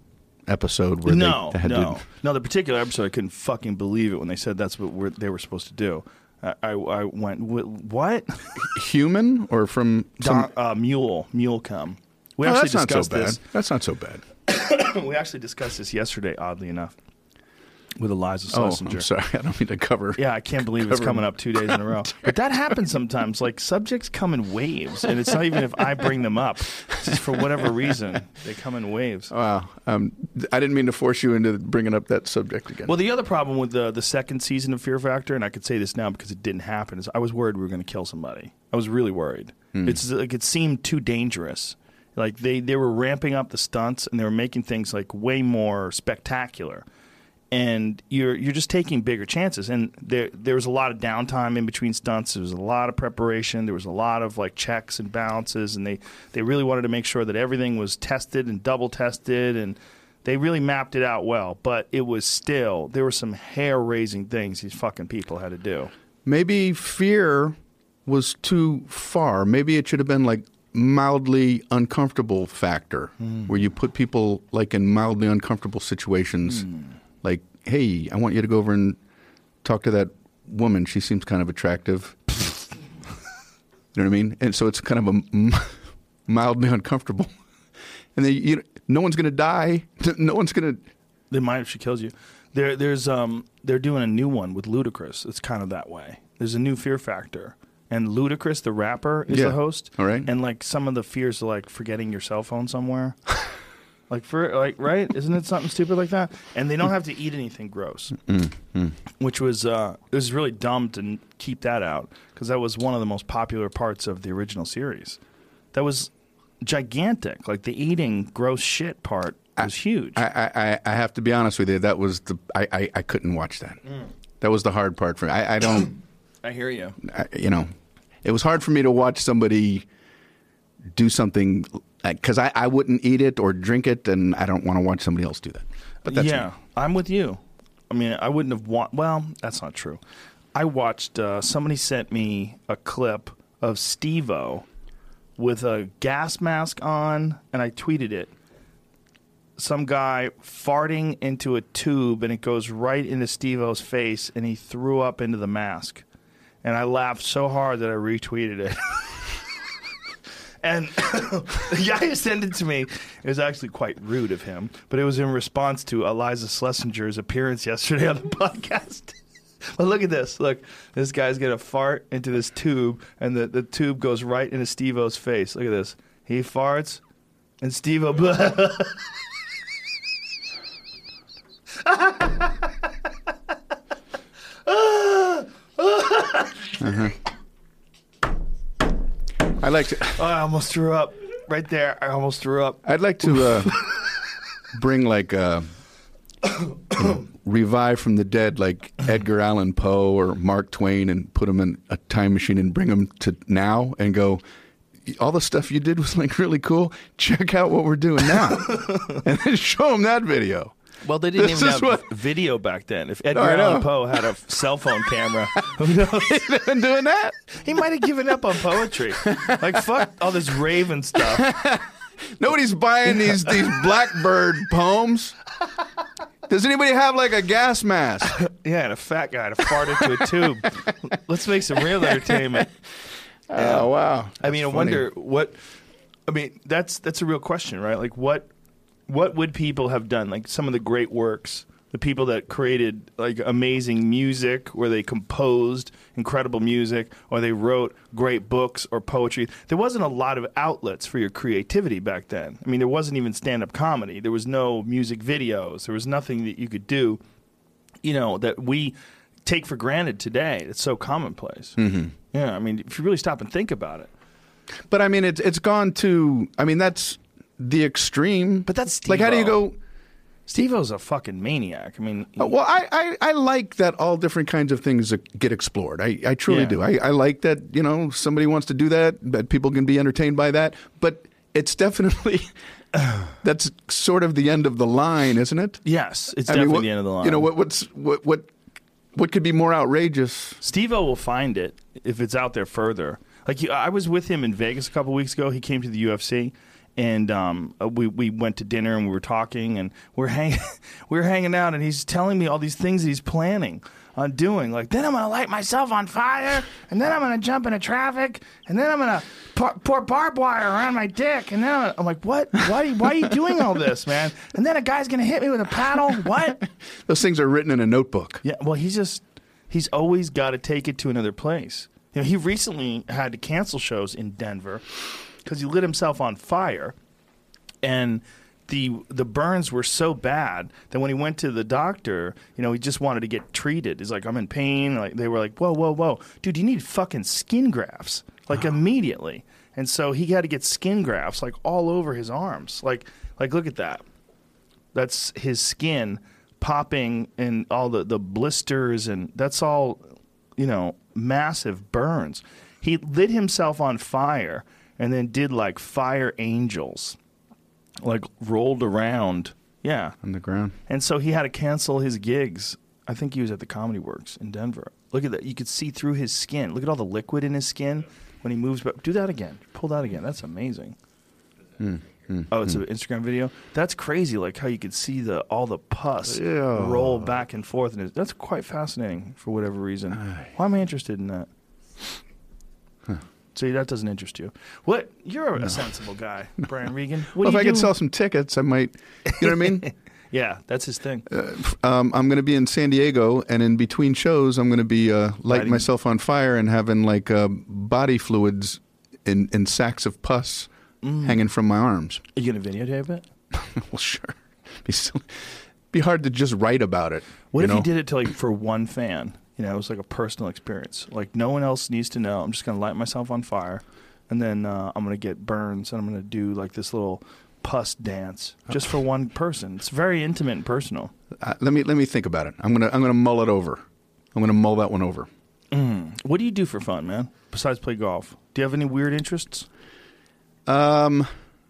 episode where no, they, they had no, to... no. The particular episode, I couldn't fucking believe it when they said that's what we're, they were supposed to do. I, I, I went, what? Human or from some... Don, uh, mule, mule cum. We oh, actually that's not so discussed bad. this. That's not so bad. We actually discussed this yesterday, oddly enough, with Eliza Oh, Schlesinger. I'm sorry. I don't mean to cover... Yeah, I can't believe it's cover coming up two days in a row. But that happens sometimes. Like, subjects come in waves, and it's not even if I bring them up. It's just for whatever reason, they come in waves. Wow. Um, I didn't mean to force you into bringing up that subject again. Well, the other problem with the, the second season of Fear Factor, and I could say this now because it didn't happen, is I was worried we were going to kill somebody. I was really worried. Hmm. It's like it seemed too dangerous. Like, they, they were ramping up the stunts, and they were making things, like, way more spectacular. And you're you're just taking bigger chances. And there there was a lot of downtime in between stunts. There was a lot of preparation. There was a lot of like checks and balances. And they, they really wanted to make sure that everything was tested and double tested. And they really mapped it out well. But it was still, there were some hair raising things these fucking people had to do. Maybe Fear was too far. Maybe it should have been like mildly uncomfortable factor, mm. where you put people like in mildly uncomfortable situations. Mm. Like, hey, I want you to go over and talk to that woman. She seems kind of attractive. You know what I mean? And so it's kind of a m- mildly uncomfortable. And then you know, no one's going to die. No one's going to. They might if she kills you. There, there's um, they're doing a new one with Ludacris. It's kind of that way. There's a new Fear Factor, and Ludacris, the rapper, is yeah. the host. All right. And like some of the fears are like forgetting your cell phone somewhere. Like for like right, isn't it something stupid like that? And they don't have to eat anything gross, mm-hmm. which was uh, it was really dumb to keep that out because that was one of the most popular parts of the original series. That was gigantic. Like the eating gross shit part was I, huge. I, I, I have to be honest with you. That was the I, I, I couldn't watch that. Mm. That was the hard part for me. I, I don't. I hear you. I, you know, it was hard for me to watch somebody do something. Because I, I wouldn't eat it or drink it, and I don't want to watch somebody else do that. But that's yeah, me. I'm with you. I mean, I wouldn't have want. Well, that's not true. I watched. Uh, somebody sent me a clip of Steve-O with a gas mask on, and I tweeted it. Some guy farting into a tube, and it goes right into Steve-O's face, and he threw up into the mask. And I laughed so hard that I retweeted it. And the guy who sent it to me, it was actually quite rude of him, but it was in response to Eliza Schlesinger's appearance yesterday on the podcast. Well, look at this. Look, this guy's going to fart into this tube, and the, the tube goes right into Steve-O's face. Look at this. He farts, and Steve-O... uh-huh. I like to. Oh, I almost threw up right there. I almost threw up. I'd like to uh, bring like uh, you know, revive from the dead like Edgar Allan Poe or Mark Twain and put them in a time machine and bring them to now and go, all the stuff you did was like really cool. Check out what we're doing now. And then show them that video. Well, they didn't This even is have what- video back then. If Edgar I know. Allan Poe had a cell phone camera, who knows? They've been doing that. He might have given up on poetry. Like, fuck all this Raven stuff. Nobody's buying these these Blackbird poems. Does anybody have like a gas mask? Yeah, and a fat guy to fart into a tube. Let's make some real entertainment. Oh wow! I mean, I That's wonder funny. what. I mean, that's that's a real question, right? Like, what what would people have done? Like some of the great works, the people that created like amazing music, where they composed incredible music, or they wrote great books or poetry. There wasn't a lot of outlets for your creativity back then. I mean, there wasn't even stand-up comedy. There was no music videos. There was nothing that you could do, you know, that we take for granted today. It's so commonplace. Mm-hmm. Yeah, I mean, if you really stop and think about it. But I mean, it's it's gone to. I mean, that's the extreme. But that's like, how do you Steve-O. go? Steve-O's a fucking maniac. I mean, Uh, well, I, I, I like that all different kinds of things get explored. I, I truly Yeah. do. I, I like that, you know, somebody wants to do that, that people can be entertained by that. But it's definitely, that's sort of the end of the line, isn't it? yes, it's I definitely mean, what- the end of the line. You know, what, what's, what, what, what could be more outrageous? Steve-O will find it if it's out there further. Like, he, I was with him in Vegas a couple weeks ago. He came to the U F C, and um, uh, we we went to dinner and we were talking, and we're hanging we were hanging out, and he's telling me all these things that he's planning on doing. Like, then I'm gonna light myself on fire, and then I'm gonna jump into traffic, and then I'm gonna pour, pour barbed wire around my dick, and then I'm, I'm like, what? Why? Why are you doing all this, man? And then a guy's gonna hit me with a paddle. What? Those things are written in a notebook. Yeah, well, he's just, he's always got to take it to another place. You know, he recently had to cancel shows in Denver because he lit himself on fire, and the the burns were so bad that when he went to the doctor, you know, he just wanted to get treated. He's like, I'm in pain. Like, they were like, whoa, whoa, whoa, dude, you need fucking skin grafts, like immediately. And so he had to get skin grafts like all over his arms. Like, like look at that. That's his skin popping and all the, the blisters, and that's all, you know, massive burns. He lit himself on fire and then did like fire angels, like rolled around. Yeah. On the ground. And so he had to cancel his gigs. I think he was at the Comedy Works in Denver. Look at that. You could see through his skin. Look at all the liquid in his skin when he moves. But do that again. Pull that again. That's amazing. Mm, mm, Oh, it's mm. an Instagram video. That's crazy. Like how you could see the all the pus Yeah. roll back and forth, and it, that's quite fascinating for whatever reason. Why am I interested in that? Huh. See, that doesn't interest you. What? You're a sensible guy, Brian Regan. What Well, do if you I could do? sell some tickets, I might. You know what I mean? Yeah, that's his thing. Um, I'm going to be in San Diego, and in between shows, I'm going to be uh, lighting Lighting- myself on fire and having like uh, body fluids in, in sacks of pus Mm. hanging from my arms. Are you gonna videotape it? Well, sure. Be so, be hard to just write about it. What you if know? you did it to like for one fan? You know, it was like a personal experience. Like no one else needs to know. I'm just gonna light myself on fire, and then uh, I'm gonna get burns, and I'm gonna do like this little pus dance just for one person. It's very intimate and personal. Uh, let me let me think about it. I'm gonna I'm gonna mull it over. I'm gonna mull that one over. Mm. What do you do for fun, man? Besides play golf, do you have any weird interests? Um,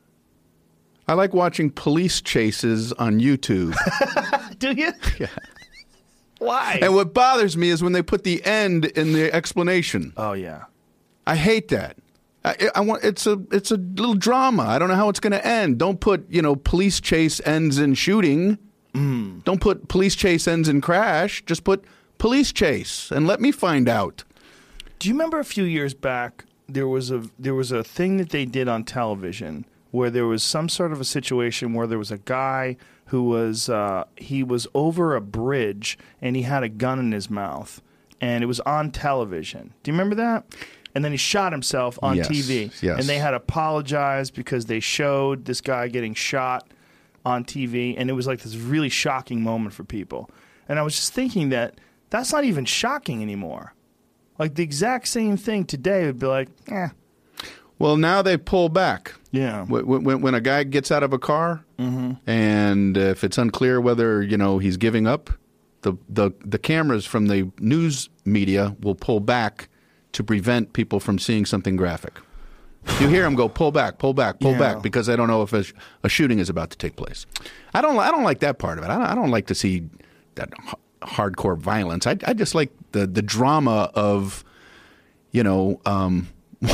I like watching police chases on YouTube. Do you? Yeah. Why? And what bothers me is when they put the end in the explanation. Oh yeah. I hate that. I, I want it's a it's a little drama. I don't know how it's going to end. Don't put you know police chase ends in shooting. Mm. Don't put police chase ends in crash. Just put police chase and let me find out. Do you remember a few years back there was a there was a thing that they did on television where there was some sort of a situation where there was a guy who was uh, he was over a bridge and he had a gun in his mouth and it was on television. Do you remember that? And then he shot himself on Yes, T V. yes. And they had to apologize because they showed this guy getting shot on T V, and it was like this really shocking moment for people. And I was just thinking that that's not even shocking anymore. Like the exact same thing today would be like, eh. Well, now they pull back. Yeah. When, when, when a guy gets out of a car, Mm-hmm. and if it's unclear whether you know he's giving up, the, the the cameras from the news media will pull back to prevent people from seeing something graphic. You hear them go, pull back, pull back, pull Yeah. back, because they don't know if a, sh- a shooting is about to take place. I don't. I don't like that part of it. I don't, I don't like to see that h- hardcore violence. I, I just like the the drama of, you know. Um,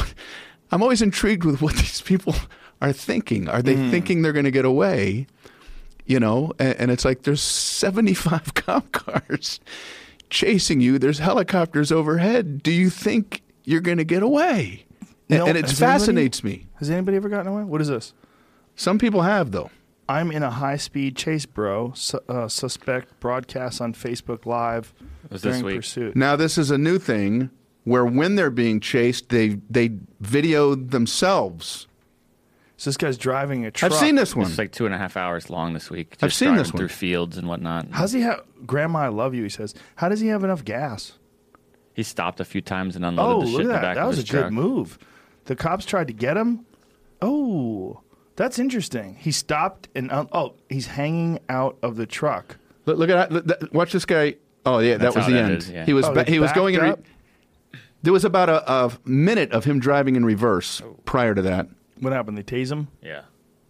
I'm always intrigued with what these people are thinking. Are they Mm. thinking they're going to get away? You know, and, and it's like there's seventy-five cop cars chasing you. There's helicopters overhead. Do you think you're going to get away? And, No, and it has fascinates anybody- me. Has anybody ever gotten away? What is this? Some people have, though. I'm in a high-speed chase, bro. Su- uh, suspect broadcasts on Facebook Live was this during week. pursuit. Now, this is a new thing where when they're being chased, they they video themselves. So this guy's driving a truck. I've seen this one. It's like two and a half hours long this week. Just I've seen driving this one. through fields and whatnot. How's he have? Grandma, I love you. He says. How does he have enough gas? He stopped a few times and Oh, unloaded the look shit in at the that! back That of was a his good truck. move. The cops tried to get him. Oh, that's interesting. He stopped and un- oh, he's hanging out of the truck. Look, look at that. That- Watch this guy. Oh, yeah, that That's was how the that end. is, yeah. He was Oh, ba- they he was going in. backed Re- up? there was about a, a minute of him driving in reverse prior to that, What happened? They tase him, Yeah.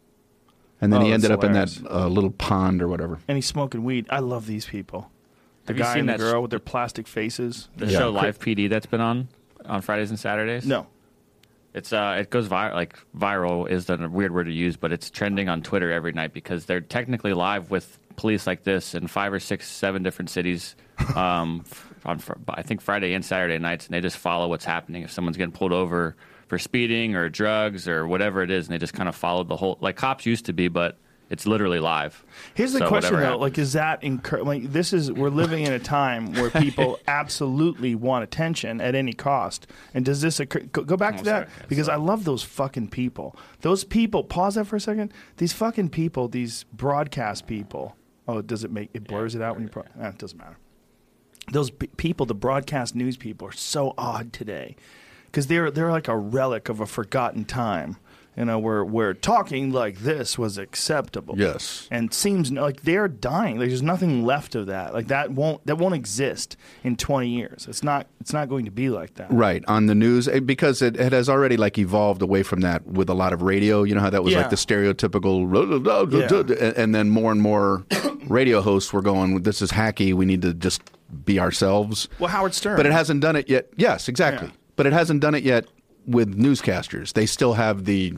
and then Oh, he that's ended up in hilarious. that uh, little pond or whatever. and he's smoking weed. I love these people. The Have you guy seen and the that girl sh- with their plastic faces. The Yeah. show Live P D that's been on on Fridays and Saturdays. No. It's uh, it goes viral. Like viral is a weird word to use, but it's trending on Twitter every night because they're technically live with police like this in five or six, seven different cities. Um, on fr- I think Friday and Saturday nights, and they just follow what's happening. If someone's getting pulled over for speeding or drugs or whatever it is, and they just kind of follow the whole like cops used to be, but it's literally live. Here's the So question, whatever though. Like, is that incur- like this is we're living in a time where people absolutely want attention at any cost. And does this occur? Go, go back Oh, to that sorry. because I love those fucking people. Those people. Pause that for a second. These fucking people. These broadcast people. Oh, does it make it blurs it out when you? Pro- eh, it doesn't matter. Those p- people, the broadcast news people, are so odd today because they're they're like a relic of a forgotten time. You know, where where talking like this was acceptable. Yes. And seems no- like they're dying. Like, there's nothing left of that. Like that won't that won't exist in twenty years. It's not it's not going to be like that. Right, on the news, eh, because it, it has already like evolved away from that with a lot of radio. You know how that was Yeah. like the stereotypical, Yeah. and and then more and more radio hosts were going, this is hacky, we need to just be ourselves. Well, Howard Stern. But it hasn't done it yet. Yes, exactly. Yeah. But it hasn't done it yet with newscasters. They still have the...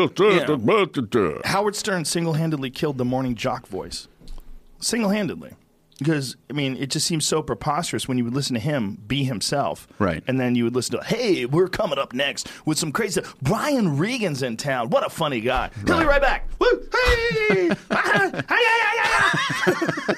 Howard Stern single-handedly killed the morning jock voice. Single-handedly. Because, I mean, it just seems so preposterous when you would listen to him be himself. Right. And then you would listen to, hey, we're coming up next with some crazy stuff. Brian Regan's in town. What a funny guy. He'll be right back. Woo! Hey! Ah, hi, hi,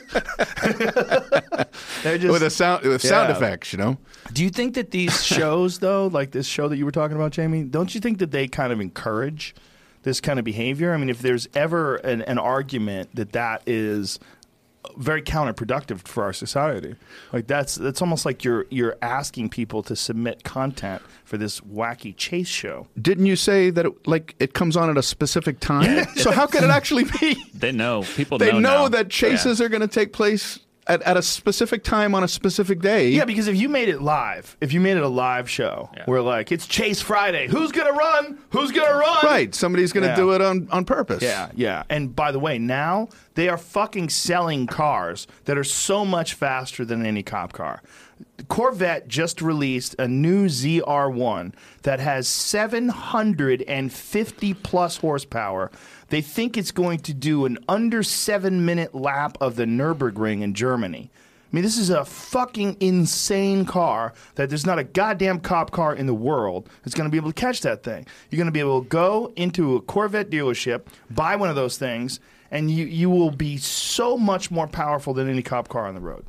hi, hi. They're just, with a sound, with sound Yeah. effects, you know? Do you think that these shows, though, like this show that you were talking about, Jamie, don't you think that they kind of encourage this kind of behavior? I mean, if there's ever an, an argument that that is very counterproductive for our society, like that's that's almost like you're you're asking people to submit content for this wacky chase show. Didn't you say that it, like it comes on at a specific time? So how could it actually be? They know. People They know, know now. that chases are going to take place at, at a specific time on a specific day. Yeah, because if you made it live, if you made it a live show, Yeah. where like it's Chase Friday, who's gonna run? Who's gonna run? Right. Somebody's going to Yeah. do it on, on purpose. Yeah, yeah. And by the way, now they are fucking selling cars that are so much faster than any cop car. Corvette just released a new Z R one that has seven hundred fifty plus horsepower. They think it's going to do an under seven minute lap of the Nürburgring in Germany. I mean, this is a fucking insane car that there's not a goddamn cop car in the world that's going to be able to catch that thing. You're going to be able to go into a Corvette dealership, buy one of those things, and you, you will be so much more powerful than any cop car on the road.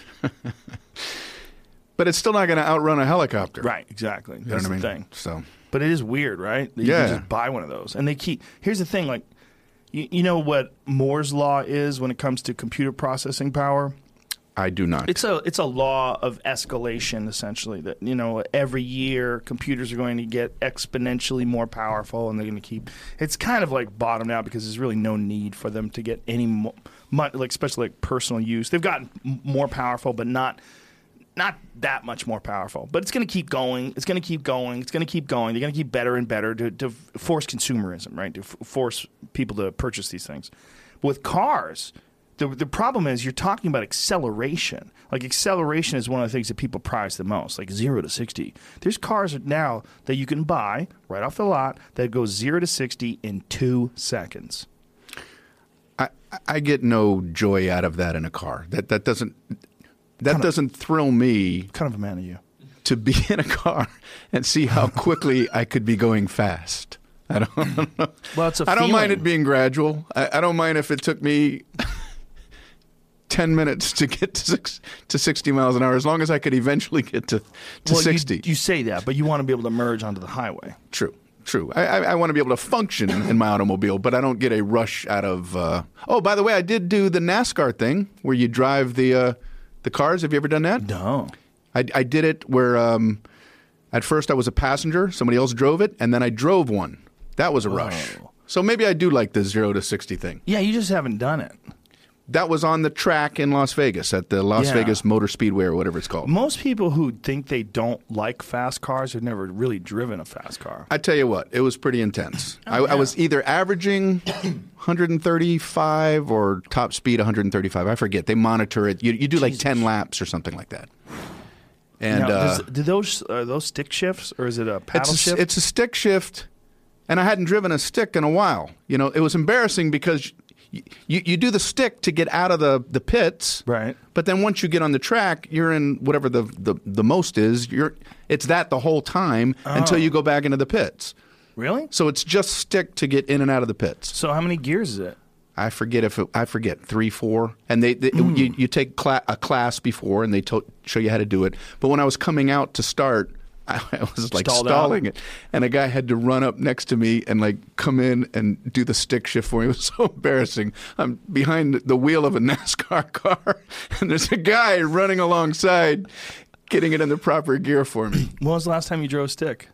But it's still not going to outrun a helicopter. Right, exactly. You know That's what I mean? the thing. So But it is weird, right? That you Yeah. can just buy one of those. And they keep... Here's the thing, like, you, you know what Moore's Law is when it comes to computer processing power? I do not. It's a it's a law of escalation, essentially. That you know, every year computers are going to get exponentially more powerful, and they're going to keep. It's kind of like bottomed out because there's really no need for them to get any more, like especially like personal use. They've gotten m- more powerful, but not not that much more powerful. But it's going to keep going. It's going to keep going. It's going to keep going. They're going to keep better and better to, to force consumerism, right? To f- force people to purchase these things. But with cars. The, the problem is you're talking about acceleration. Like acceleration is one of the things that people prize the most, like zero to sixty. There's cars now that you can buy right off the lot that go zero to sixty in two seconds. I, I get no joy out of that in a car. That that doesn't that Kind of- doesn't thrill me Kind of a man of you. to be in a car and see how quickly I could be going fast. I don't know. Well, it's a I don't mind feeling. it being gradual. I, I don't mind if it took me ten minutes to get to six, to sixty miles an hour, as long as I could eventually get to, to well, sixty. You, you say that, but you want to be able to merge onto the highway. True, true. I, I, I want to be able to function in my automobile, but I don't get a rush out of. Uh... Oh, by the way, I did do the NASCAR thing where you drive the uh, the cars. Have you ever done that? No. I, I did it where um, at first I was a passenger, somebody else drove it, and then I drove one. That was a rush. So maybe I do like the zero to sixty thing. Yeah, you just haven't done it. That was on the track in Las Vegas at the Las Yeah. Vegas Motor Speedway or whatever it's called. Most people who think they don't like fast cars have never really driven a fast car. I tell you what, it was pretty intense. I, Oh, yeah. I was either averaging one thirty-five or top speed one thirty-five. I forget. They monitor it. You, you do like Jesus. ten laps or something like that. And Now, uh, does, do those are those stick shifts or is it a paddle it's a, shift? it's a stick shift, and I hadn't driven a stick in a while. You know, it was embarrassing because you, you, you do the stick to get out of the, the pits, Right. But then once you get on the track, you're in whatever the, the, the most is. You're it's that the whole time until Oh. you go back into the pits. Really? So it's just stick to get in and out of the pits. So how many gears is it? I forget if it, I forget three, four, and they, they Hmm. you, you take cla- a class before, and they to- show you how to do it. But when I was coming out to start, I, I was like Stalled stalling out? it, and a guy had to run up next to me and like come in and do the stick shift for me. It was so embarrassing. I'm behind the wheel of a NASCAR car, and there's a guy running alongside, getting it in the proper gear for me. When was the last time you drove stick?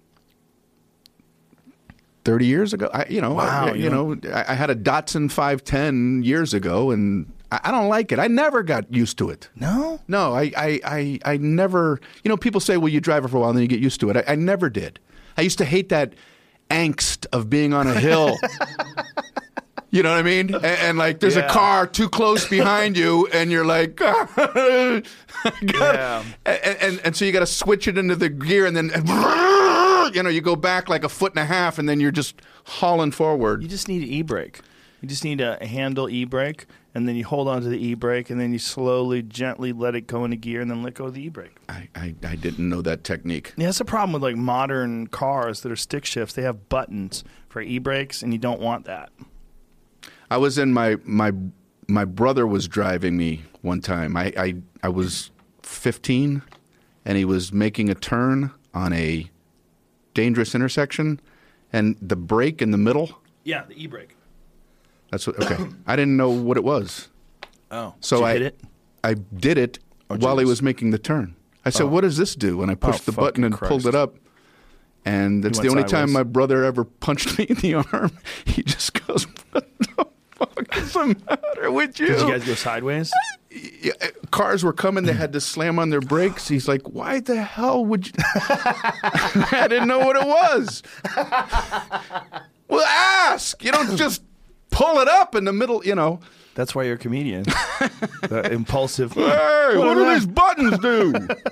Thirty years ago, I, you know, Wow, I, you you know, I, I had a Datsun five ten years ago, and I, I don't like it. I never got used to it. No? No, I, I, I, I never. You know, people say, "Well, you drive it for a while, and then you get used to it." I, I never did. I used to hate that angst of being on a hill. You know what I mean? And, and like, there's Yeah. a car too close behind you, and you're like, I gotta- Yeah. and, and and so you got to switch it into the gear, and then you know you go back like a foot and a half, and then you're just hauling forward. You just need an e-brake. You just need a handle e-brake, and then you hold on to the e-brake, and then you slowly, gently let it go into gear, and then let go of the e-brake. I, I, I didn't know that technique. Yeah, that's the problem with like modern cars that are stick shifts. They have buttons for e-brakes, and you don't want that. I was in my my my brother was driving me one time. I, I I was fifteen, and he was making a turn on a dangerous intersection, and the brake in the middle. Yeah, the e-brake. That's what. Okay, I didn't know what it was, Oh, so did you I hit it? I did it Oh, while he geez. was making the turn. I said, Oh. "What does this do?" And I pushed the button fucking and pulled Christ. it up. And that's He the went only time sideways. my brother ever punched me in the arm. He just goes, "What the fuck is the matter with you?" Did you guys go sideways? Yeah, uh, cars were coming. They had to slam on their brakes. He's like, "Why the hell would you?" I didn't know what it was. Well, ask. You don't just pull it up in the middle. You know. That's why you're a comedian. The impulsive. Hey, what do these buttons do?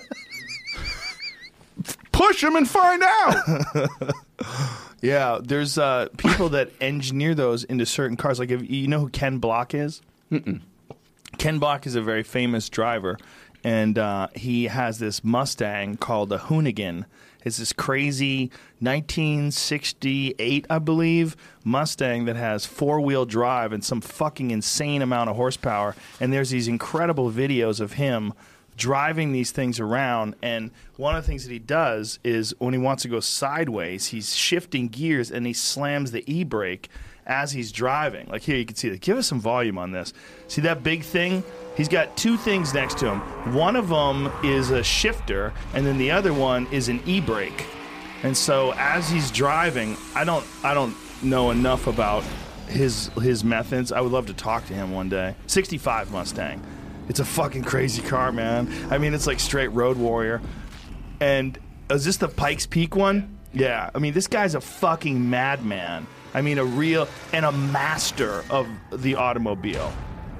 Push them and find out. Yeah, there's uh, people that engineer those into certain cars. Like, if, you know who Ken Block is? Mm-mm. Ken Block is a very famous driver, and uh, he has this Mustang called a Hoonigan. It's this crazy nineteen sixty-eight, I believe, Mustang that has four-wheel drive and some fucking insane amount of horsepower. And there's these incredible videos of him driving these things around, and one of the things that he does is when he wants to go sideways, he's shifting gears and he slams the e-brake, as he's driving. Like here, you can see that. Give us some volume on this. See that big thing? He's got two things next to him. One of them is a shifter, and then the other one is an e-brake. And so as he's driving, I don't, I don't know enough about his his methods. I would love to talk to him one day. sixty-five Mustang. It's a fucking crazy car, man. I mean, it's like straight road warrior. And is this the Pikes Peak one? Yeah. I mean, this guy's a fucking madman. I mean, a real and a master of the automobile.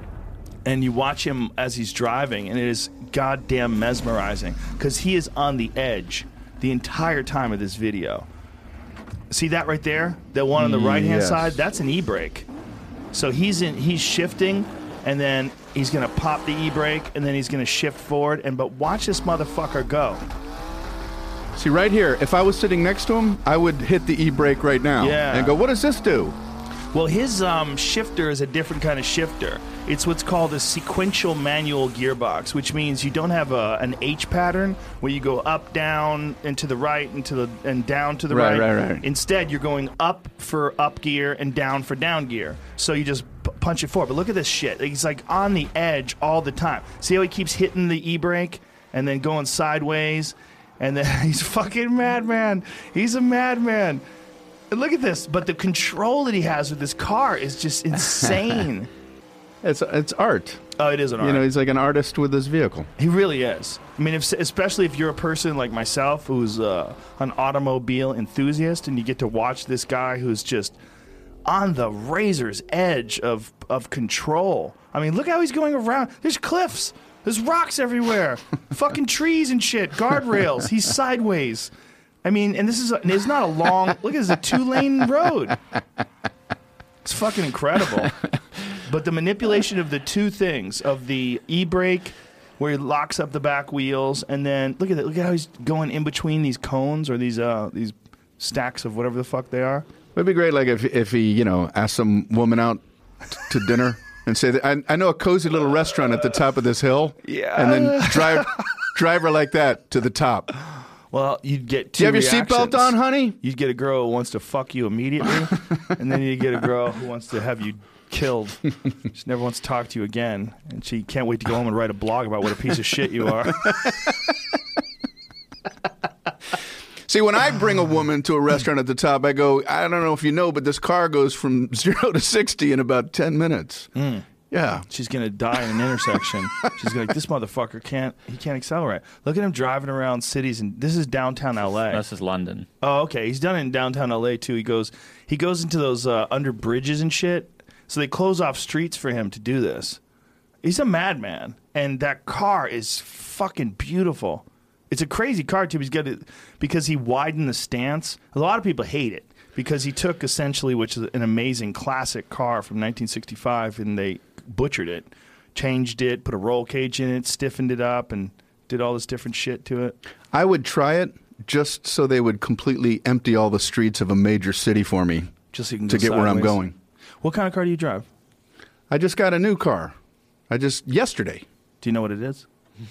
And you watch him as he's driving, and it is goddamn mesmerizing because he is on the edge the entire time of this video. See that right there? That one on the right-hand Yes. side? That's an e-brake. So he's in. He's shifting, and then he's going to pop the e-brake, and then he's going to shift forward. And but watch this motherfucker go. See, right here, if I was sitting next to him, I would hit the e-brake right now Yeah. and go, what does this do? Well, his um, shifter is a different kind of shifter. It's what's called a sequential manual gearbox, which means you don't have a, an H pattern where you go up, down, and to the right, and to the and down to the Right, right. right, right. Instead, you're going up for up gear and down for down gear. So you just p- punch it forward. But look at this shit. He's like on the edge all the time. See how he keeps hitting the e-brake and then going sideways? And then he's a fucking madman. He's a madman. And look at this. But the control that he has with this car is just insane. It's it's art. Oh, it is an art. You know, he's like an artist with his vehicle. He really is. I mean, if, especially if you're a person like myself who's uh, an automobile enthusiast and you get to watch this guy who's just on the razor's edge of, of control. I mean, look how he's going around. There's cliffs. There's rocks everywhere. Fucking trees and shit. Guardrails. He's sideways. I mean, and this is a, it's not a long, look, it's a two-lane road. It's fucking incredible. But the manipulation of the two things, of the e-brake, where he locks up the back wheels, and then look at that. Look at how he's going in between these cones or these uh, these stacks of whatever the fuck they are. It'd be great, like if if he, you know, asked some woman out t- to dinner and say, that, I, "I know a cozy little restaurant at the top of this hill," Yeah. and then drive drive her like that to the top. Well, you'd get two Do you have your reactions. seatbelt on, honey? You'd get a girl who wants to fuck you immediately, and then you get a girl who wants to have you killed. She never wants to talk to you again, and she can't wait to go home and write a blog about what a piece of shit you are. See, when I bring a woman to a restaurant at the top, I go, I don't know if you know, but this car goes from zero to sixty in about ten minutes. Mm. Yeah. She's gonna die in an intersection. She's gonna like, this motherfucker can't. He can't accelerate. Look at him driving around cities, and this is downtown L A. This is London. Oh, okay. He's done it in downtown L A too. He goes, he goes into those uh, under bridges and shit. So they close off streets for him to do this. He's a madman, and that car is fucking beautiful. It's a crazy car too. He's got it because he widened the stance. A lot of people hate it because he took essentially, which is an amazing classic car from nineteen sixty-five, and they butchered it, changed it, put a roll cage in it, stiffened it up, and did all this different shit to it. I would try it just so they would completely empty all the streets of a major city for me Just so you can to go get where I'm sideways. going. What kind of car do you drive? I just got a new car. I just, yesterday. Do you know what it is?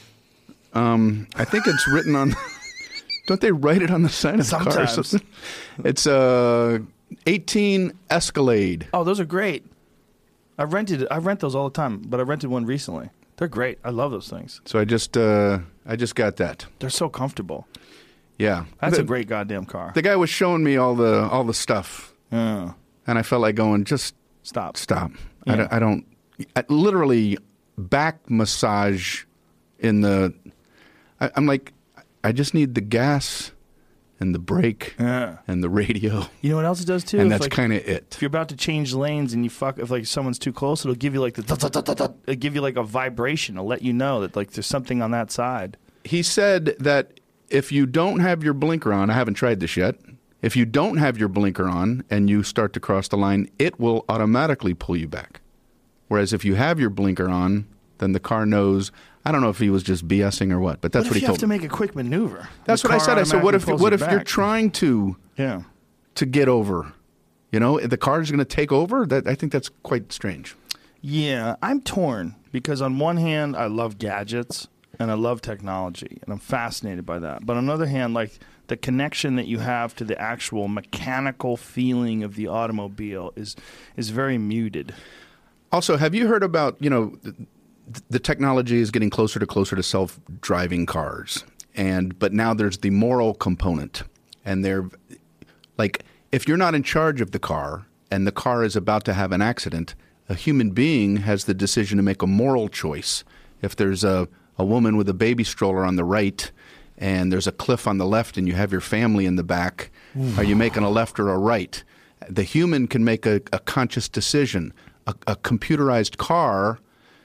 Um, I think it's written on, don't they write it on the side of the car? or Sometimes. something? It's a eighteen Escalade. Oh, those are great. I rented. I rent those all the time, but I rented one recently. They're great. I love those things. So I just, uh, I just got that. They're so comfortable. Yeah. That's the, a great goddamn car. The guy was showing me all the, all the stuff, Yeah. and I felt like going, just Stop. stop. I Yeah. don't, I don't I, literally back massage in the, I, I'm like, I just need the gas and the brake Yeah. and the radio, You know what else it does too? and If, that's like, kind of it. If you're about to change lanes and you fuck, if like someone's too close, it'll give you like the. Dut, dut, dut, dut, dut. It'll give you like a vibration. It'll let you know that like there's something on that side. He said that if you don't have your blinker on, I haven't tried this yet. If you don't have your blinker on and you start to cross the line, it will automatically pull you back. Whereas if you have your blinker on, then the car knows. I don't know if he was just BSing or what, but that's what, what if he you told have to me. make a quick maneuver? That's The what I car said. I said, what if automatically pulls what you if you're back. trying to Yeah. to get over? You know, the car is going to take over. That I think that's quite strange. Yeah, I'm torn because on one hand, I love gadgets and I love technology and I'm fascinated by that. But on the other hand, like the connection that you have to the actual mechanical feeling of the automobile is is very muted. Also, have you heard about, you know, the, the technology is getting closer to closer to self-driving cars, and but now there's the moral component, and they're like, if you're not in charge of the car and the car is about to have an accident, a human being has the decision to make a moral choice. If there's a, a woman with a baby stroller on the right and there's a cliff on the left and you have your family in the back, are you making a left or a right? The human can make a, a conscious decision. A, a computerized car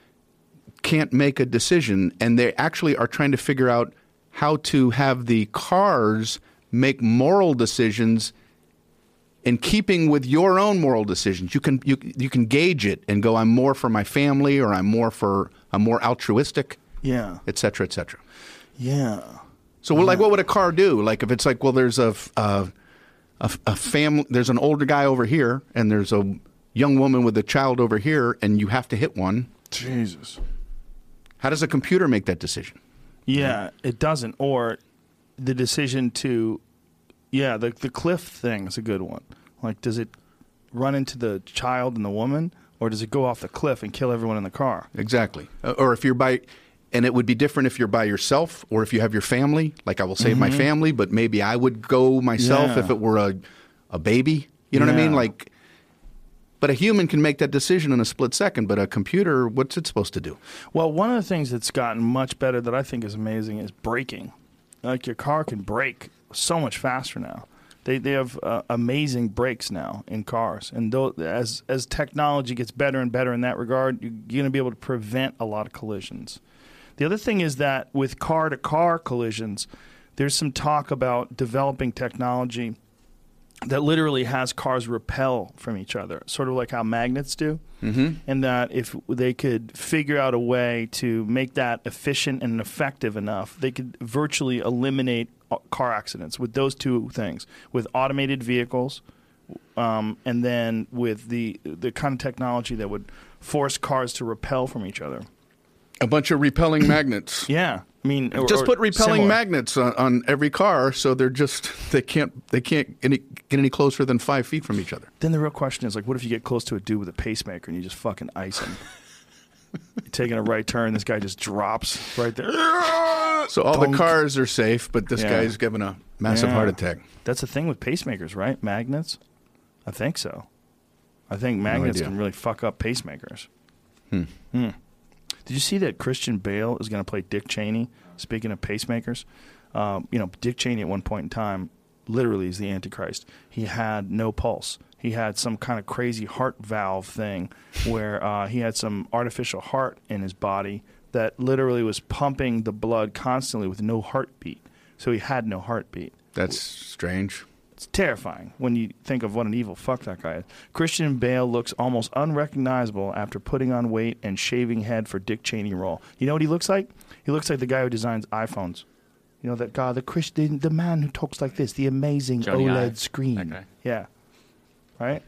can't make a decision, and they actually are trying to figure out how to have the cars make moral decisions in keeping with your own moral decisions. You can you you can gauge it and go, I'm more for my family, or I'm more for I'm more altruistic, Yeah. et cetera, et cetera. Yeah. So, well, like, what would a car do? Like, if it's like, well, there's a a, a, a family, there's an older guy over here, and there's a young woman with a child over here, and you have to hit one. Jesus. How does a computer make that decision? Yeah, it doesn't. Or the decision to, yeah, the the cliff thing is a good one. Like, does it run into the child and the woman, or does it go off the cliff and kill everyone in the car? Exactly. Uh, or if you're by, and it would be different if you're by yourself, or if you have your family. Like, I will save my family, but maybe I would go myself Yeah. if it were a a baby. You know what I mean? Yeah. Like. But a human can make that decision in a split second, but a computer, what's it supposed to do? Well, one of the things that's gotten much better that I think is amazing is braking. Like, your car can brake so much faster now. They they have uh, amazing brakes now in cars, and though, as as technology gets better and better in that regard, you're going to be able to prevent a lot of collisions. The other thing is that with car-to-car collisions, there's some talk about developing technology that literally has cars repel from each other, sort of like how magnets do. Mm-hmm. And that if they could figure out a way to make that efficient and effective enough, they could virtually eliminate car accidents with those two things, with automated vehicles, um, and then with the the kind of technology that would force cars to repel from each other. A bunch of repelling magnets. Yeah. I mean, or, Just or put repelling similar. magnets on, on every car, so they're just they can't they can't any, get any closer than five feet from each other. Then the real question is, like, what if you get close to a dude with a pacemaker and you just fucking ice him? You're taking a right turn, this guy just drops right there. So all the Dunk. cars are safe, but this Yeah. guy's given a massive Yeah. heart attack. That's the thing with pacemakers, right? Magnets? I think so. I think magnets idea. can really fuck up pacemakers. Hmm. Hmm. Did you see that Christian Bale is going to play Dick Cheney? Speaking of pacemakers, um, you know, Dick Cheney at one point in time literally is the Antichrist. He had no pulse. He had some kind of crazy heart valve thing where uh, he had some artificial heart in his body that literally was pumping the blood constantly with no heartbeat. So he had no heartbeat. That's strange. It's terrifying when you think of what an evil fuck that guy is. Christian Bale looks almost unrecognizable after putting on weight and shaving head for Dick Cheney role. You know what he looks like? He looks like the guy who designs iPhones. You know, that guy, the Christian, the man who talks like this, the amazing Johnny OLED Ive. screen. That guy. Yeah. Right?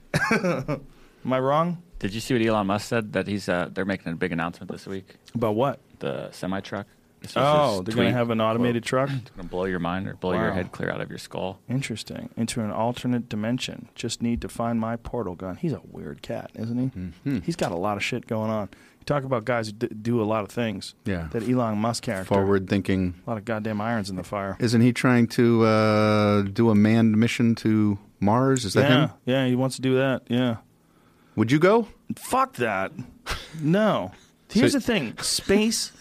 Am I wrong? Did you see what Elon Musk said? That he's uh, they're making a big announcement this week. About what? The semi truck. Oh, they're going to have an automated truck? It's going to blow your mind or blow your Wow. head clear out of your skull. Interesting. Into an alternate dimension. Just need to find my portal gun. He's a weird cat, isn't he? Mm-hmm. He's got a lot of shit going on. You talk about guys who d- do a lot of things. Yeah. That Elon Musk character. Forward thinking. A lot of goddamn irons in the fire. Isn't he trying to uh, do a manned mission to Mars? Is that yeah, him? yeah, he wants to do that. Yeah. Would you go? Fuck that. No. Here's So- the thing. Space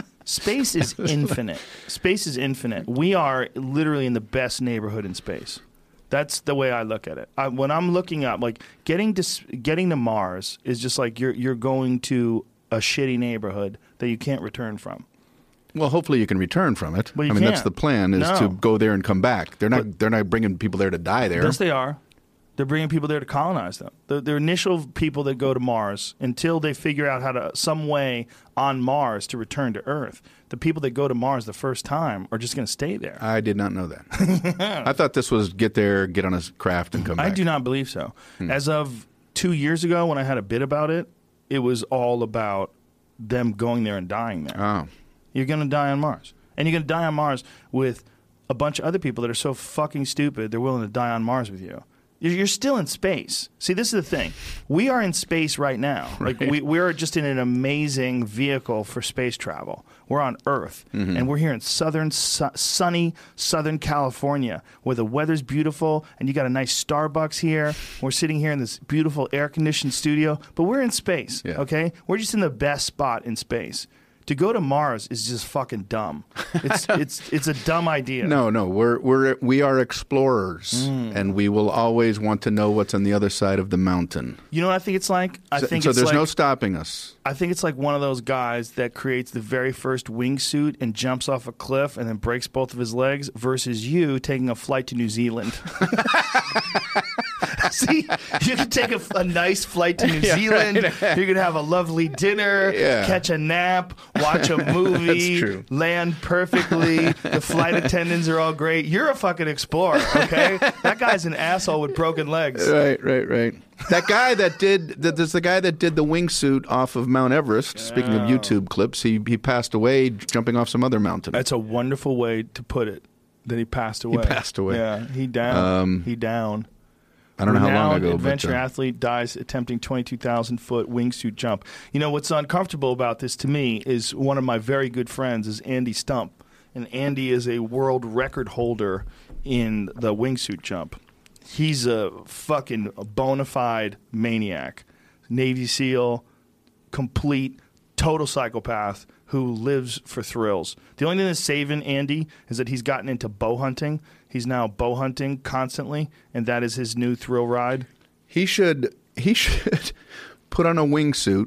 space is infinite. Space is infinite. We are literally in the best neighborhood in space. That's the way I look at it. I, when I'm looking up, like getting to s- getting to Mars is just like you're you're going to a shitty neighborhood that you can't return from. Well, hopefully you can return from it. Well, you I mean, that's can't. the plan: is No. to go there and come back. They're not. they're not bringing people there to die there. Yes, they are. They're bringing people there to colonize them. The, the initial people that go to Mars, until they figure out how to, some way on Mars to return to Earth, the people that go to Mars the first time are just going to stay there. I did not know that. I thought this was get there, get on a craft, and come I back. do not believe so. Hmm. As of two years ago, when I had a bit about it, it was all about them going there and dying there. Oh, You're going to die on Mars. And you're going to die on Mars with a bunch of other people that are so fucking stupid they're willing to die on Mars with you. You're you're still in space. See, this is the thing. We are in space right now. Like Right. we we're just in an amazing vehicle for space travel. We're on Earth, and we're here in southern, su- sunny Southern California, where the weather's beautiful, and you got a nice Starbucks here. We're sitting here in this beautiful air-conditioned studio, but we're in space. Yeah. Okay, we're just in the best spot in space. To go to Mars is just fucking dumb. It's it's it's a dumb idea. No, no, we're we're we are explorers, and we will always want to know what's on the other side of the mountain. You know what I think it's like? I So, think so it's there's like, no stopping us. I think it's like one of those guys that creates the very first wingsuit and jumps off a cliff and then breaks both of his legs versus you taking a flight to New Zealand. See, you can take a, a nice flight to New Yeah, Zealand. right. You can have a lovely dinner, Yeah. catch a nap, watch a movie, true. land perfectly. The flight attendants are all great. You're a fucking explorer, okay? That guy's an asshole with broken legs. Right, right, right. That guy that did that, there's the guy that did the wingsuit off of Mount Everest. Speaking of YouTube clips, he he passed away jumping off some other mountain. That's a wonderful way to put it. That he passed away. passed away. Yeah, he down. Um, he down. I don't know how long Renowned ago. adventure but, uh, athlete dies attempting twenty-two thousand foot wingsuit jump. You know what's uncomfortable about this to me is one of my very good friends is Andy Stump, and Andy is a world record holder in the wingsuit jump. He's a fucking bona fide maniac, Navy SEAL, complete total psychopath who lives for thrills. The only thing that's saving Andy is that he's gotten into bow hunting. He's now bow hunting constantly, and that is his new thrill ride. he should he should put on a wingsuit,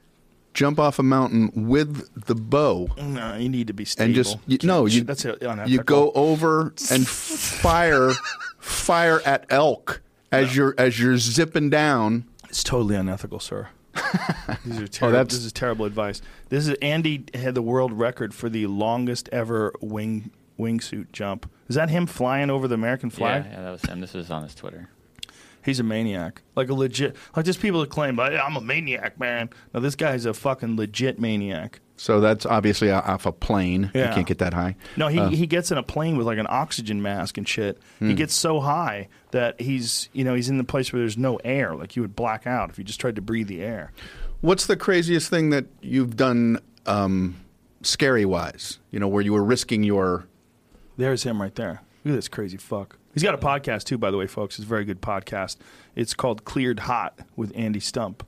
jump off a mountain with the bow, No, you need to be stable. and just you, no you that's unethical. you go over and fire fire at elk as you're as you're zipping down. It's totally unethical, sir. These are terrible. Oh, that's- This is terrible advice. This is Andy had the world record for the longest ever wing wingsuit jump. Is that him flying over the American flag? Yeah, yeah, that was him. This is on his Twitter. He's a maniac. Like a legit. Like there's people that claim, "Hey, I'm a maniac, man." No, this guy's a fucking legit maniac. So that's obviously off a plane. Yeah. You can't get that high. No, he, Uh, he gets in a plane with like an oxygen mask and shit. Hmm. He gets so high that he's you know he's in the place where there's no air. Like you would black out if you just tried to breathe the air. What's the craziest thing that you've done, um, scary wise? You know, where you were risking your. There's him right there. Look at this crazy fuck. He's got a podcast too, by the way, folks. It's a very good podcast. It's called Cleared Hot with Andy Stump.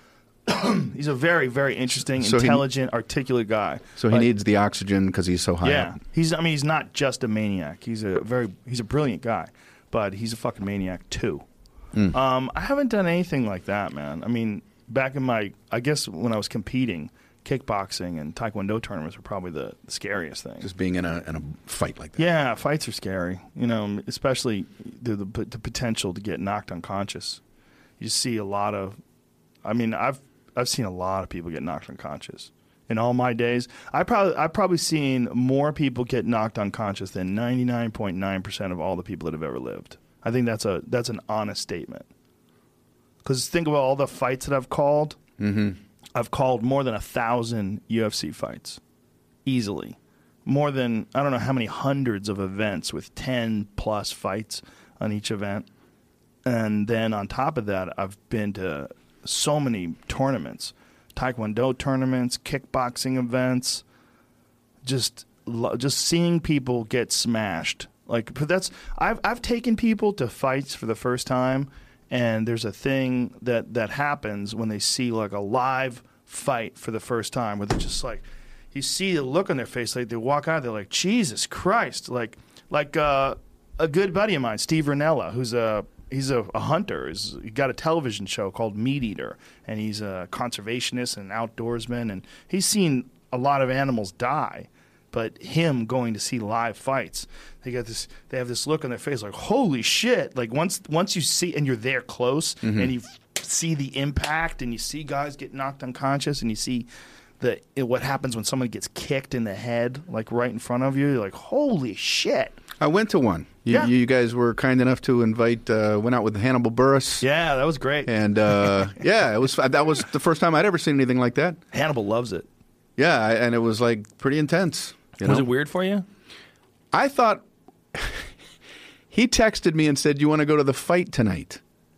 He's a very, very interesting, So he- intelligent, articulate guy. So he Like, needs the oxygen because he's so high Yeah, up. he's. I mean, he's not just a maniac. He's a very. He's a brilliant guy, but he's a fucking maniac too. Mm. Um, I haven't done anything like that, man. I mean, back in my, I guess when I was competing, kickboxing and taekwondo tournaments were probably the, the scariest thing. Just being in a in a fight like that. Yeah, fights are scary. You know, especially the, the the potential to get knocked unconscious. You see a lot of. I mean, I've I've seen a lot of people get knocked unconscious in all my days. I probably I've probably seen more people get knocked unconscious than ninety-nine point nine percent of all the people that have ever lived. I think that's a that's an honest statement. Because think about all the fights that I've called. Mm-hmm. I've called more than a thousand U F C fights, easily. More than, I don't know how many hundreds of events with ten plus fights on each event. And then on top of that, I've been to so many tournaments, taekwondo tournaments, kickboxing events, just lo- just seeing people get smashed. Like, but that's I've I've taken people to fights for the first time, and there's a thing that that happens when they see like a live fight for the first time, where they're just like, you see the look on their face, like they walk out, they're like, Jesus Christ, like like uh, a good buddy of mine, Steve Ranella, who's a he's a, a hunter. He's he got a television show called Meat Eater, and he's a conservationist and an outdoorsman, and he's seen a lot of animals die. But him going to see live fights, they got this. They have this look on their face, like holy shit! Like once once you see and you're there close, Mm-hmm. and you f- see the impact, and you see guys get knocked unconscious, and you see the what happens when someone gets kicked in the head, like right in front of you. You're like, holy shit! I went to one. You, Yeah. you guys were kind enough to invite. Uh, went out with Hannibal Buress. Yeah, that was great. And uh, yeah, it was. That was the first time I'd ever seen anything like that. Hannibal loves it. Yeah, I- and it was like pretty intense. You Was know? it weird for you? I thought He texted me and said, "You want to go to the fight tonight?"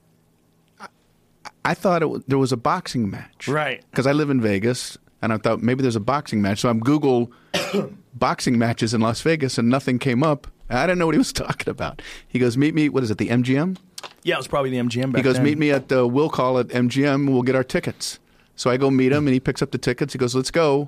I, I thought it w- there was a boxing match. Right. Because I live in Vegas, and I thought maybe there's a boxing match. So I'm Google boxing matches in Las Vegas, and nothing came up. I didn't know what he was talking about. He goes, "Meet me, what is it, the M G M?" Yeah, it was probably the M G M back He goes, then. "Meet me at the Will Call at M G M. We'll get our tickets." So I go meet him, and he picks up the tickets. He goes, "Let's go."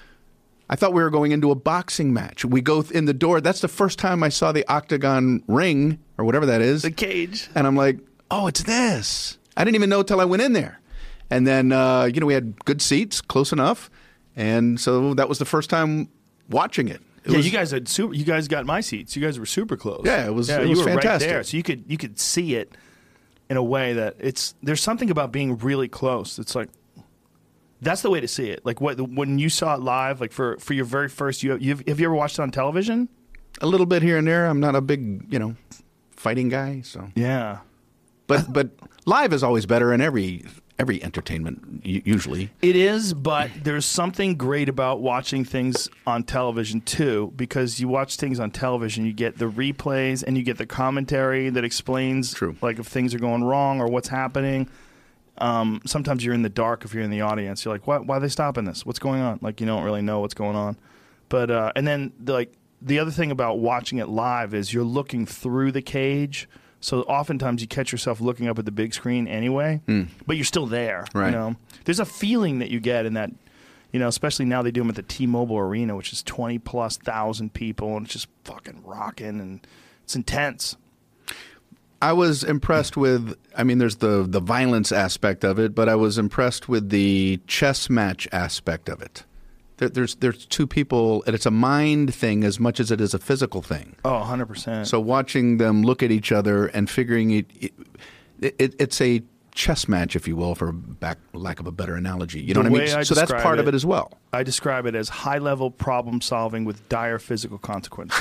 I thought we were going into a boxing match. We go th- in the door. That's the first time I saw the octagon ring, or whatever that is. The cage. And I'm like, oh, it's this. I didn't even know till I went in there. And then, uh, you know, we had good seats, close enough. And so that was the first time watching it. It yeah, was, you guys had super, you guys got my seats. You guys were super close. Yeah, it was- Yeah, it you was were right fantastic. there, so you could you could see it in a way that it's. There's something about being really close. It's like that's the way to see it. Like what when you saw it live, like for, for your very first. You have, have you ever watched it on television? a little bit here and there. I'm not a big, you know, fighting guy. So, Yeah. but but live is always better in every every entertainment. u- Usually, It is, but there's something great about watching things on television too, because you watch things on television, you get the replays and you get the commentary that explains, True. like if things are going wrong or what's happening. Um, sometimes you're in the dark if you're in the audience. You're like, "What? Why are they stopping this? What's going on?" Like you don't really know what's going on. But uh, and then the, like the other thing about watching it live is you're looking through the cage. So oftentimes you catch yourself looking up at the big screen anyway, but you're still there. Right. You know? There's a feeling that you get in that, you know, especially now they do them at the T-Mobile Arena, which is twenty plus thousand people, and it's just fucking rocking, and it's intense. I was impressed with, I mean, there's the, the violence aspect of it, but I was impressed with the chess match aspect of it. There, there's there's two people, and it's a mind thing as much as it is a physical thing. Oh, one hundred percent. So watching them look at each other and figuring it, it, it it's a chess match, if you will, for back, lack of a better analogy. You know The what I way mean? I So that's describe part of it- it as well. I describe it as high-level problem solving with dire physical consequences.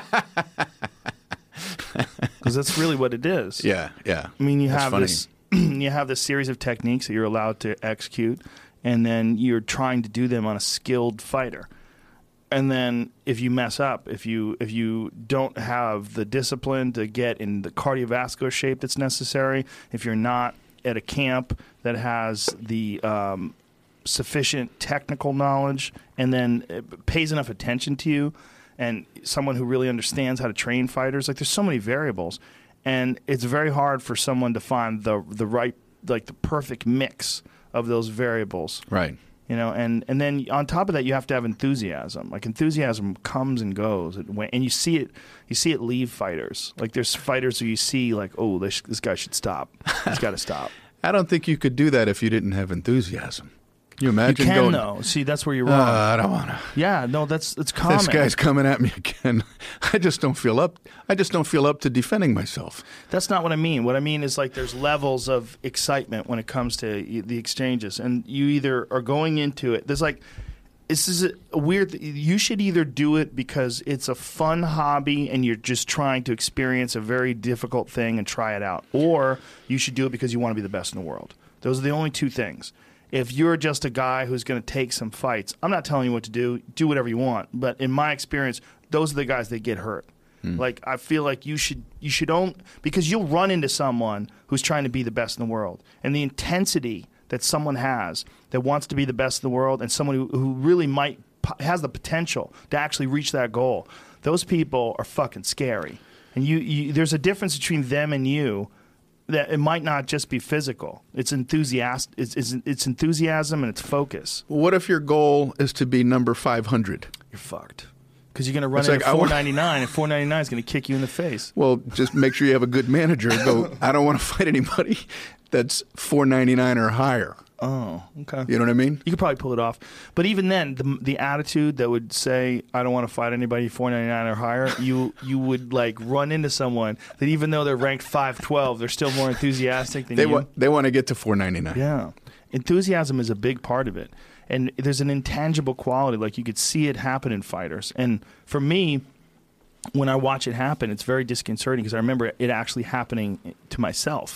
Because that's really what it is. Yeah, yeah. I mean, you That's have funny. this you have this series of techniques that you're allowed to execute, and then you're trying to do them on a skilled fighter. And then if you mess up, if you if you don't have the discipline to get in the cardiovascular shape that's necessary, if you're not at a camp that has the um, sufficient technical knowledge, and then it pays enough attention to you, and someone who really understands how to train fighters, like there's so many variables, and it's very hard for someone to find the the right, like the perfect mix of those variables. Right. You know, and, and then on top of that, you have to have enthusiasm. Like enthusiasm comes and goes, it went, and you see it. You see it leave fighters. Like there's fighters who you see, like, oh, this this guy should stop. He's got to stop. I don't think you could do that if you didn't have enthusiasm. Can you You imagine can going, though. See, that's where you're "Uh, wrong. I don't want to. yeah, no, that's it's common. This guy's coming at me again. I just don't feel up. I just don't feel up to defending myself. That's not what I mean. What I mean is like there's levels of excitement when it comes to y- the exchanges, and you either are going into it. There's like this is a weird. Th- you should either do it because it's a fun hobby and you're just trying to experience a very difficult thing and try it out, or you should do it because you want to be the best in the world. Those are the only two things. If you're just a guy who's going to take some fights, I'm not telling you what to do. Do whatever you want. But in my experience, those are the guys that get hurt. Like I feel like you should you should own because you'll run into someone who's trying to be the best in the world, and the intensity that someone has that wants to be the best in the world, and someone who, who really might has the potential to actually reach that goal. Those people are fucking scary, and you, you there's a difference between them and you. That it might not just be physical. It's enthusiast. It's, it's it's enthusiasm and it's focus. What if your goal is to be number five hundred? You're fucked because you're going to run It's into like, I four want- ninety-nine, and four ninety-nine is going to kick you in the face. Well, just make sure you have a good manager. Go, I don't want to fight anybody that's four ninety-nine or higher. Oh, okay. You know what I mean? You could probably pull it off, but even then, the the attitude that would say, "I don't want to fight anybody four ninety-nine or higher," you you would like run into someone that even though they're ranked five twelve, they're still more enthusiastic than They you. want they want to get to four ninety-nine. Yeah. Enthusiasm is a big part of it. And there's an intangible quality, like you could see it happen in fighters. And for me, when I watch it happen, it's very disconcerting because I remember it actually happening to myself.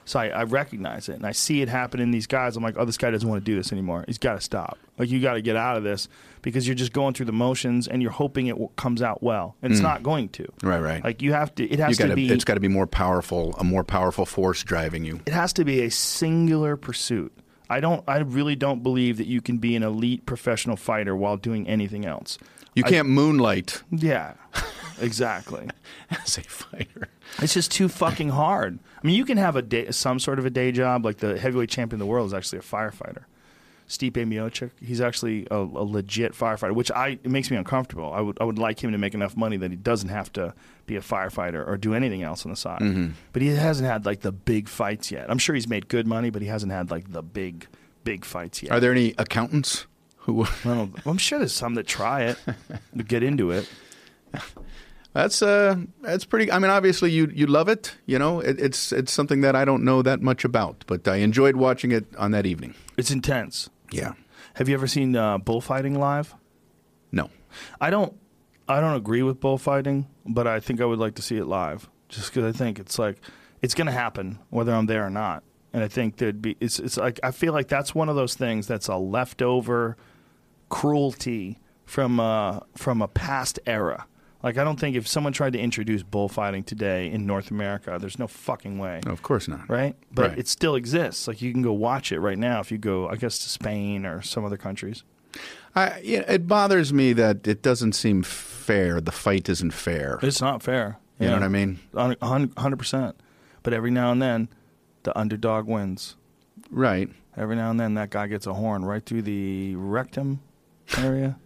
So I, I recognize it, and I see it happen in these guys. I'm like, oh, this guy doesn't want to do this anymore. He's got to stop. Like, you got to get out of this because you're just going through the motions, and you're hoping it w- comes out well, and it's Mm. not going to. Right, right. Like, you have to. It has You gotta, to be. It's got to be more powerful, a more powerful force driving you. It has to be a singular pursuit. I don't. I really don't believe that you can be an elite professional fighter while doing anything else. You I- can't moonlight Yeah, exactly. as a fighter. It's just too fucking hard. I mean, you can have a day, some sort of a day job. Like the heavyweight champion of the world is actually a firefighter. Stipe Miocic, he's actually a, a legit firefighter, which I it makes me uncomfortable. I would I would like him to make enough money that he doesn't have to be a firefighter or do anything else on the side. Mm-hmm. But he hasn't had like the big fights yet. I'm sure he's made good money, but he hasn't had like the big big fights yet. Are there any accountants who? I don't, well, I'm sure there's some that try it to get into it. That's uh, that's pretty. I mean, obviously you you love it. You know, it, it's it's something that I don't know that much about, but I enjoyed watching it on that evening. It's intense. Yeah. Have you ever seen uh, bullfighting live? No. I don't. I don't agree with bullfighting, but I think I would like to see it live, just because I think it's like it's going to happen whether I'm there or not. And I think there'd be. It's. It's like I feel like that's one of those things that's a leftover cruelty from uh, from a past era. Like, I don't think if someone tried to introduce bullfighting today in North America, there's no fucking way. No, of course not. Right? But Right. it still exists. Like, you can go watch it right now if you go, I guess, to Spain or some other countries. I, yeah, it bothers me that it doesn't seem fair. The fight isn't fair. It's not fair. You know what I mean? one hundred percent. But every now and then, the underdog wins. Right. Every now and then, that guy gets a horn right through the rectum area.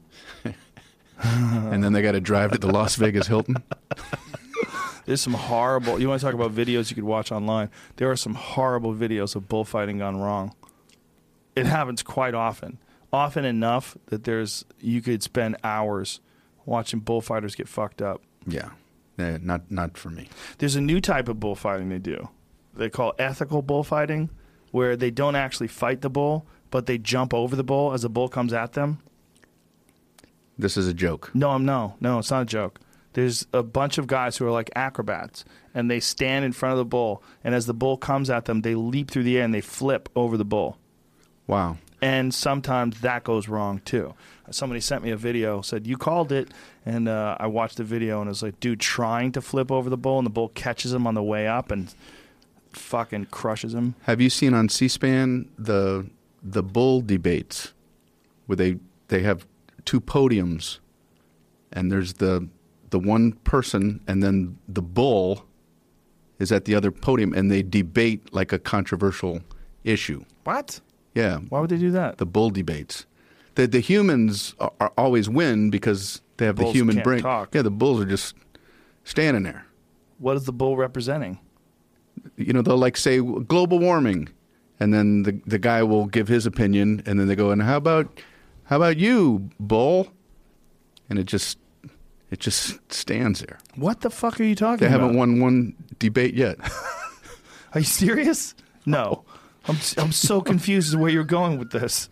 And then they got to drive to the Las Vegas Hilton. There's some horrible. You want to talk about videos you could watch online? There are some horrible videos of bullfighting gone wrong. It happens quite often, often enough that there's you could spend hours watching bullfighters get fucked up. Yeah. Eh, not not for me. There's a new type of bullfighting they do. They call ethical bullfighting, where they don't actually fight the bull, but they jump over the bull as the bull comes at them. This is a joke. No, I'm no, no, it's not a joke. There's a bunch of guys who are like acrobats, and they stand in front of the bull, and as the bull comes at them, they leap through the air and they flip over the bull. Wow. And sometimes that goes wrong too. Somebody sent me a video, said, you called it, and uh, I watched the video, and it was like, dude trying to flip over the bull, and the bull catches him on the way up and fucking crushes him. Have you seen on C-SPAN the the bull debates where they they have two podiums, and there's the the one person, and then the bull is at the other podium, and they debate like a controversial issue. What? Yeah. Why would they do that? The bull debates. The the humans are, are always win because they have Bulls the human can't brain. talk. Yeah, the bulls are just standing there. What is the bull representing? You know, they'll like say global warming, and then the the guy will give his opinion, and then they go, and how about how about you, bull? And it just it just stands there. What the fuck are you talking They about? haven't won one debate yet. Are you serious? No. I'm I'm so confused as to where you're going with this.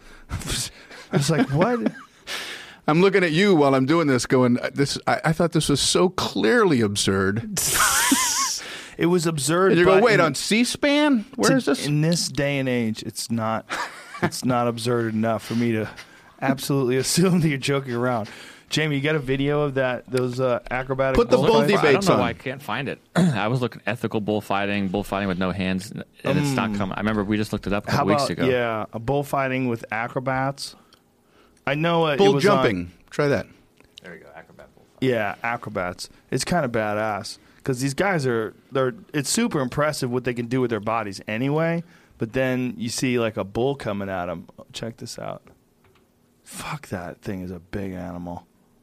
I was like, what? I'm looking at you while I'm doing this, going, this. I, I thought this was so clearly absurd. It was absurd. And you but go, wait, in- on C-SPAN? Where to- is this? In this day and age, it's not it's not absurd enough for me to absolutely assume that you're joking around. Jamie, you got a video of that? Those uh, acrobatic Put the bull bull fights? debate- I don't know on. why I can't find it. I was looking ethical bullfighting, bullfighting with no hands, and it's not coming. I remember we just looked it up a How couple about weeks ago. yeah, a bullfighting with acrobats? I know uh, it Bull was on- jumping. Try that. There we go, acrobat bullfighting. Yeah, acrobats. It's kind of badass because these guys are they're. It's super impressive what they can do with their bodies anyway. But then you see like a bull coming at them. Oh, check this out. Fuck, that thing is a big animal.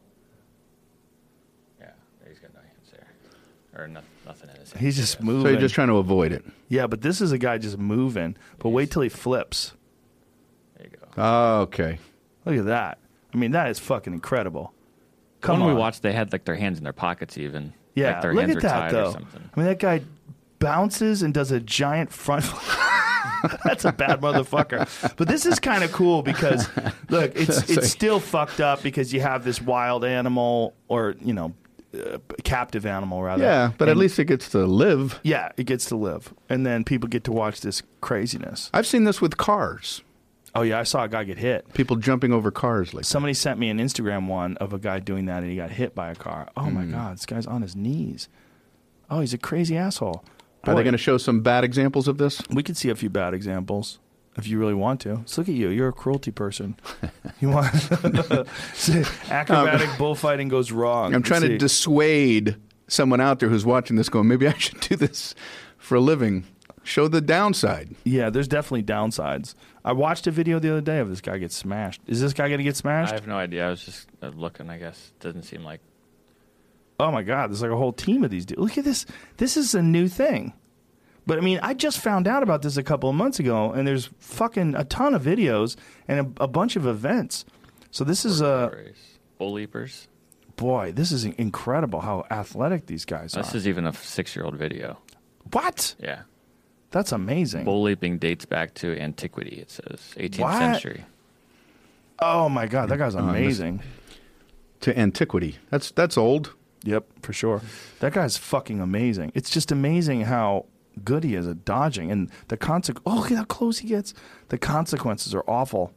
Yeah, he's got no hands there, or no, nothing in his hands. He's just Yeah. moving. So you're just trying to avoid it. Yeah, but this is a guy just moving. But wait till he flips. There you go. Oh, okay. Look at that. I mean, that is fucking incredible. The Come one on. we watched, they had like their hands in their pockets, even. Yeah, like their look hands at were that tied though. or something. I mean, that guy bounces and does a giant front. That's a bad motherfucker. But this is kind of cool because look, it's That's it's like- still fucked up because you have this wild animal, or you know, uh, captive animal rather. Yeah, but at And- least it gets to live. yeah, it gets to live, and then people get to watch this craziness. I've seen this with cars. Oh yeah, I saw a guy get hit. People jumping over cars like Somebody sent me an Instagram one of a guy doing that, and he got hit by a car. Oh my God, this guy's on his knees. Oh, he's a crazy asshole. Are they Boy, going to show some bad examples of this? We could see a few bad examples if you really want to. Let's look at you. You're a cruelty person. You want acrobatic bullfighting goes wrong. I'm trying Let's to see. dissuade someone out there who's watching this going, maybe I should do this for a living. Show the downside. Yeah, there's definitely downsides. I watched a video the other day of this guy get smashed. Is this guy going to get I smashed? have no idea. I was just uh, looking. I guess doesn't seem like. Oh my God, there's like a whole team of these dudes. Look at this. This is a new thing. But I mean, I just found out about this a couple of months ago, and there's fucking a ton of videos and a, a bunch of events. So this is a race. Bull leapers. boy. This is incredible how athletic these guys This are. is even a six-year-old video. What? Yeah. That's amazing. Bull leaping dates back to antiquity. It says eighteenth What? century. Oh my God, that guy's I missed- amazing. To antiquity. That's that's old. Yep, for sure. That guy's fucking amazing. It's just amazing how good he is at dodging, and the consequence. Oh, look at how close he gets. The consequences are awful.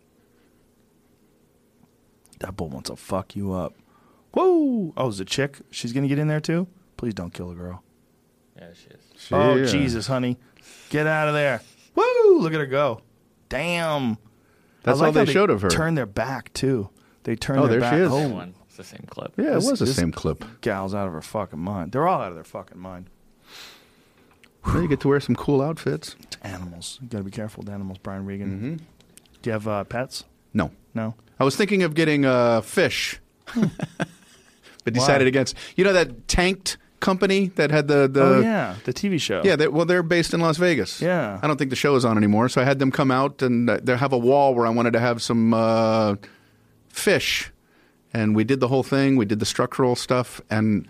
That bull wants to fuck you up. Whoa! Oh, is a chick? She's gonna get in there too? Please don't kill the girl. Yeah, she is. Oh Yeah. Jesus, honey, get out of there! Woo! Look at her go. Damn. That's I like all they how showed of her. Turn their back too. They turn Oh, their there she back. is. Same Oh, one. It's the same clip. Yeah, it This- was the this- same clip. gal's out of her fucking mind. They're all out of their fucking mind. Well, you get to wear some cool outfits. Animals. You got to be careful with animals, Brian Regan. Mm-hmm. Do you have uh, pets? No. No? I was thinking of getting uh, fish, but decided Why? against. You know that Tanked company that had the the oh, yeah. The T V show. yeah. They, well, they're based in Las Vegas. Yeah. I don't think the show is on anymore, so I had them come out and uh, they have a wall where I wanted to have some uh, fish, and we did the whole thing. We did the structural stuff, and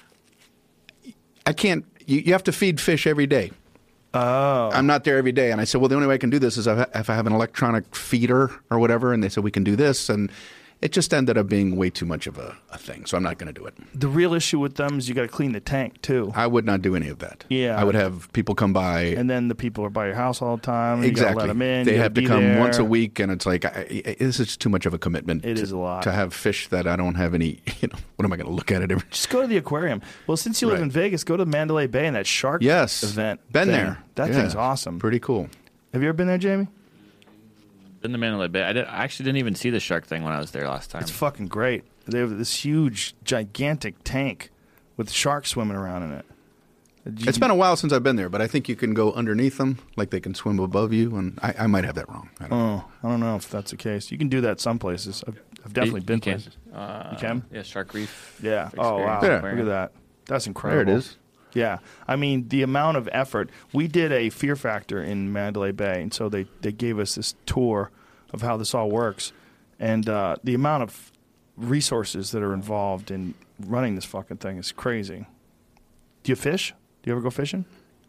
I can't. You, you have to feed fish every day. Oh. I'm not there every day. And I said, well, the only way I can do this is if I if I have an electronic feeder or whatever. And they said, we can do this. And it just ended up being way too much of a, a thing. So I'm not going to do it. The real issue with them is you got to clean the tank, too. I would not do any of that. Yeah. I would have people come by. And then the people are by your house all the time. And You exactly. got to let them in. They you have gotta to be come there. once a week. And it's like, I, I, this is too much of a commitment. It to, is a lot. To have fish that I don't have any, you know, what am I going to look at it every Just go to the aquarium. Well, since you live Right. in Vegas, go to Mandalay Bay and that shark Yes. event. Been thing. there. That Yeah. thing's awesome. Pretty cool. Have you ever been there, Jamie? In the Mandalay Bay. I, did, I actually didn't even see the shark thing when I was there last time. It's fucking great. They have this huge, gigantic tank with sharks swimming around in it. You- It's been a while since I've been there, but I think you can go underneath them, like they can swim above you. And I, I might have that wrong. I don't know. Oh, I don't know if that's the case. You can do that some places. I've, I've definitely You- been you can. places. Uh, You can? Yeah, Shark Reef. Yeah. Oh, wow. Experience Yeah. Aquarium. Look at that. That's There incredible. it is. Yeah. I mean, the amount of effort. We did a Fear Factor in Mandalay Bay, and so they, they gave us this tour of how this all works. And uh, the amount of resources that are involved in running this fucking thing is crazy. Do you fish? Do you ever go fishing?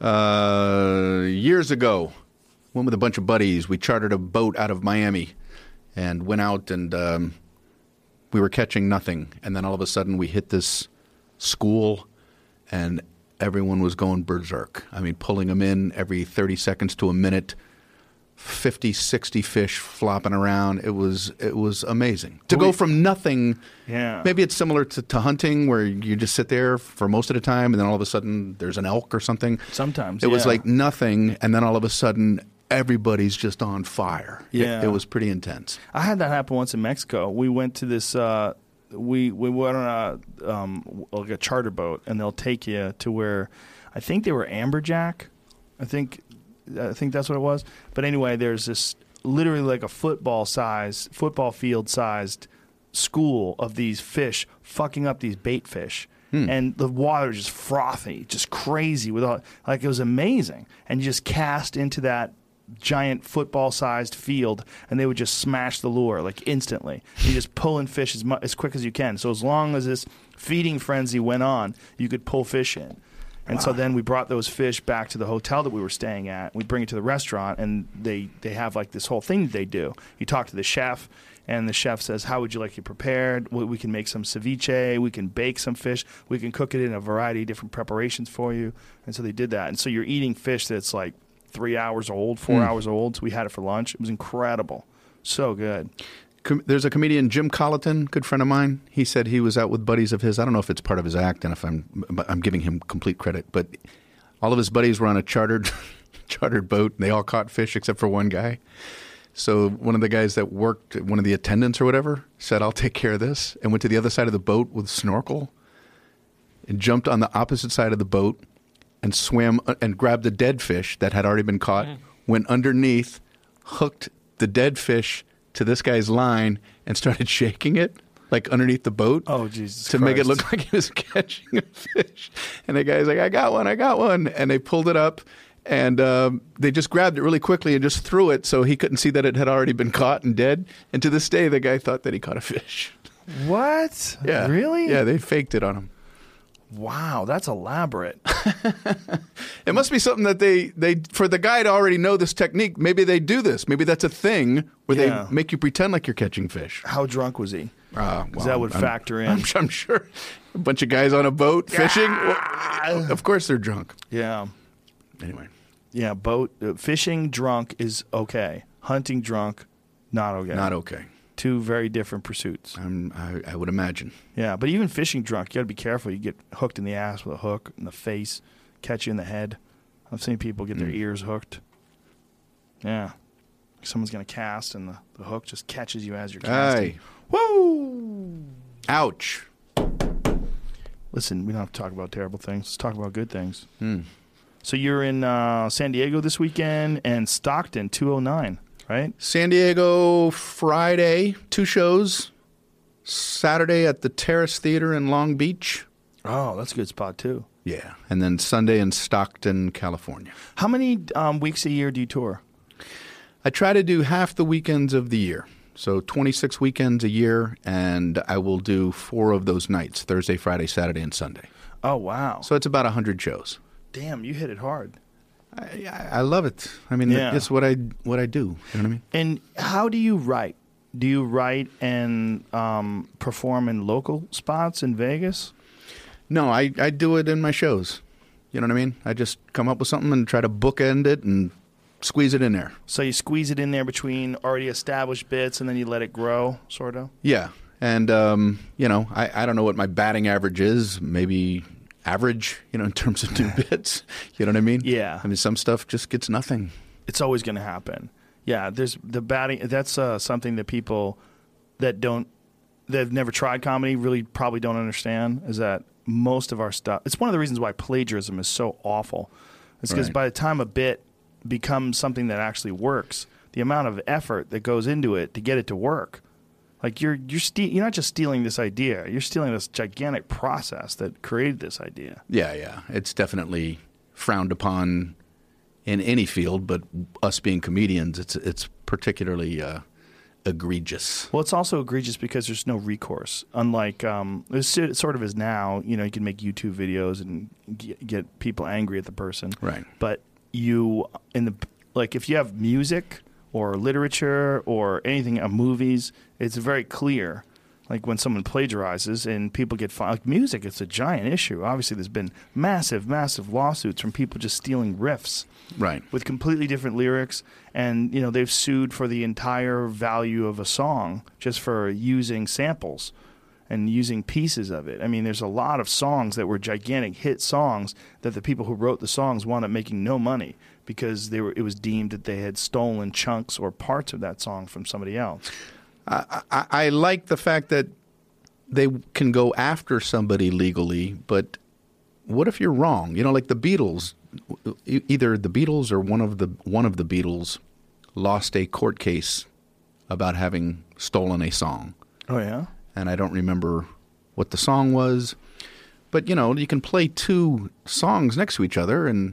Uh, years ago, went with a bunch of buddies. We chartered a boat out of Miami and went out, and um, we were catching nothing. And then all of a sudden, we hit this school, and everyone was going berserk. I mean, pulling them in every thirty seconds to a minute, fifty, sixty fish flopping around. It was it was amazing to Well, go we- from nothing. Yeah. Maybe it's similar to, to hunting, where you just sit there for most of the time, and then all of a sudden there's an elk or something. Sometimes. It was yeah. like nothing, and then all of a sudden everybody's just on fire. It- Yeah. it, was pretty intense. I had that happen once in Mexico. We went to this. Uh, we we went on a um, like a charter boat, and they'll take you to where I think they were amberjack. I think I think that's what it was. But anyway, there's this literally like a football size, football field sized school of these fish fucking up these bait fish. And the water just frothy, just crazy with all, like it was amazing. And you just cast into that giant football-sized field, and they would just smash the lure like instantly. You just pulling fish as mu- as quick as you can. So as long as this feeding frenzy went on, you could pull fish in. And so then we brought those fish back to the hotel that we were staying at. We bring it to the restaurant, and they, they have like this whole thing that they do. You talk to the chef, And the chef says, how would you like it prepared? We we can make some ceviche. We can bake some fish. We can cook it in a variety of different preparations for you. And so they did that. And so you're eating fish that's like three hours old, four Mm. hours old. So we had it for lunch. It was incredible. So good. Com- There's a comedian, Jim Colleton, good friend of mine. He said he was out with buddies of his. I don't know if it's part of his act, and if I'm, but I'm giving him complete credit. But all of his buddies were on a chartered, chartered boat, and they all caught fish except for one guy. So one of the guys that worked, one of the attendants or whatever, said, "I'll take care of this," and went to the other side of the boat with a snorkel, and jumped on the opposite side of the boat, and swam uh, and grabbed a dead fish that had already been caught. Mm. Went underneath, hooked the dead fish to this guy's line and started shaking it like underneath the boat. Oh, Jesus to Christ. make it look like he was catching a fish. And the guy's like, I got one, I got one. And they pulled it up, and um, they just grabbed it really quickly and just threw it so he couldn't see that it had already been caught and dead. And to this day, the guy thought that he caught a fish. What? Yeah. Really? Yeah, they faked it on him. Wow, that's elaborate. It must be something that they, they for the guy to already know this technique, maybe they do this. Maybe that's a thing where Yeah. they make you pretend like you're catching fish. How drunk was he? Uh, Because that would I'm- factor in. I'm, I'm sure. A bunch of guys on a boat fishing. Well, of course they're drunk. Yeah. Anyway. Yeah, boat uh, fishing drunk is okay. Hunting drunk, not okay. Not okay. Two very different pursuits. I'm, I, I would imagine. Yeah, but even fishing drunk, you got to be careful. You get hooked in the ass with a hook, in the face, catch you in the head. I've seen people get their Mm. ears hooked. Yeah. Someone's going to cast, and the, the hook just catches you as you're casting. Aye. Woo! Ouch. Listen, we don't have to talk about terrible things. Let's talk about good things. Hmm. So you're in uh, San Diego this weekend and Stockton, two oh nine, right? San Diego Friday, two shows. Saturday at the Terrace Theater in Long Beach. Oh, that's a good spot, too. Yeah. And then Sunday in Stockton, California. How many um, weeks a year do you tour? I try to do half the weekends of the year. So twenty-six weekends a year, and I will do four of those nights, Thursday, Friday, Saturday, and Sunday. Oh, wow. So it's about one hundred shows. Damn, you hit it hard. I, I, I love it. I mean, Yeah. it's what I what I do. You know what I mean? And how do you write? Do you write and um, perform in local spots in Vegas? No, I, I do it in my shows. You know what I mean? I just come up with something and try to bookend it and squeeze it in there. So you squeeze it in there between already established bits and then you let it grow, sort of? Yeah. And, um, you know, I, I don't know what my batting average is. Maybe average, you know, in terms of new bits. You know what I mean? Yeah. I mean, some stuff just gets nothing. It's always going to happen. Yeah, there's the batting. That's uh, something that people that don't, that have never tried comedy really probably don't understand, is that most of our stuff, it's one of the reasons why plagiarism is so awful. It's because Right. by the time a bit becomes something that actually works, the amount of effort that goes into it to get it to work, like you're you're ste- you're not just stealing this idea, you're stealing this gigantic process that created this idea. Yeah, yeah. It's definitely frowned upon in any field, but us being comedians, it's it's particularly uh, egregious. Well, it's also egregious because there's no recourse. Unlike um, it's it sort of is now, you know, you can make YouTube videos and get, get people angry at the person. Right. But you in the like if you have music or literature or anything, uh, movies, it's very clear. Like when someone plagiarizes and people get fined, like music, it's a giant issue. Obviously, there's been massive, massive lawsuits from people just stealing riffs Right. with completely different lyrics, and you know they've sued for the entire value of a song just for using samples and using pieces of it. I mean, there's a lot of songs that were gigantic hit songs that the people who wrote the songs wound up making no money because they were it was deemed that they had stolen chunks or parts of that song from somebody else. I, I, I like the fact that they can go after somebody legally, but what if you're wrong? You know, like the Beatles, e- either the Beatles or one of the one of the Beatles lost a court case about having stolen a song. Oh yeah. And I don't remember what the song was. But, you know, you can play two songs next to each other and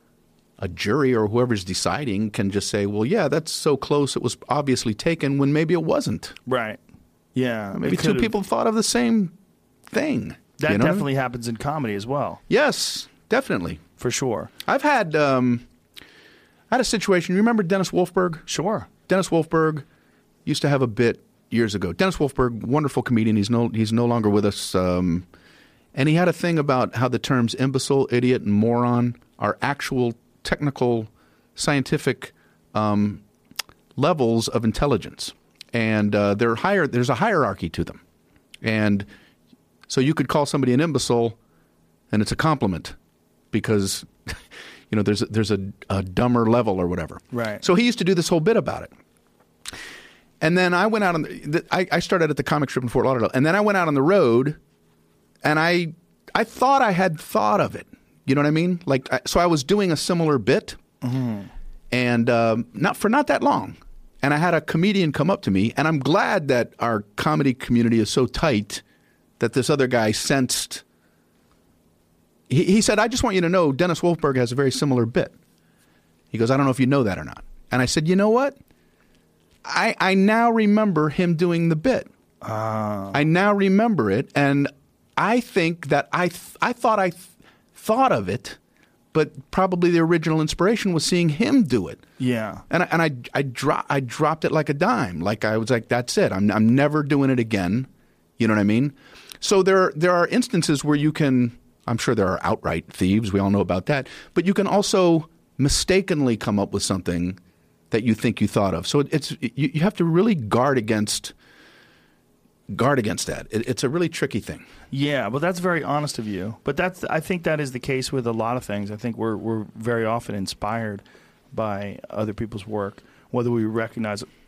a jury or whoever's deciding can just say, well, yeah, that's so close it was obviously taken when maybe it wasn't. Right. Yeah. Maybe it two could've- people thought of the same thing. That You know what I mean? definitely happens in comedy as well, Yes, definitely. for sure. I've had um, I had a situation. You remember Dennis Wolfberg? Sure. Dennis Wolfberg used to have a bit years ago. Dennis Wolfberg, wonderful comedian. He's no he's no longer with us. Um, and he had a thing about how the terms imbecile, idiot, and moron are actual technical, scientific um, levels of intelligence, and uh, they're higher. There's a hierarchy to them, and so you could call somebody an imbecile, and it's a compliment because you know there's a, there's a, a dumber level or whatever. Right. So he used to do this whole bit about it. And then I went out on the, I, I started at the comic strip in Fort Lauderdale, and then I went out on the road, and I I thought I had thought of it. You know what I mean? Like, I, so I was doing a similar bit, mm-hmm. and um, not for not that long, and I had a comedian come up to me, and I'm glad that our comedy community is so tight that this other guy sensed. He, he said, "I just want you to know, Dennis Wolfberg has a very similar bit." He goes, "I don't know if you know that or not," and I said, "You know what? I, I now remember him doing the bit. Uh. I now remember it, and I think that I th- I thought I th- thought of it, but probably the original inspiration was seeing him do it. Yeah, and I, and I I, dro- I dropped it like a dime. Like I was like, that's it. I'm I'm never doing it again. You know what I mean? So there there are instances where you can. I'm sure there are outright thieves. We all know about that. But you can also mistakenly come up with something that you think you thought of. So it's you, you have to really guard against guard against that. It, it's a really tricky thing. Yeah, well, that's very honest of you. But that's I think that is the case with a lot of things. I think we're we're very often inspired by other people's work, whether we recognize it,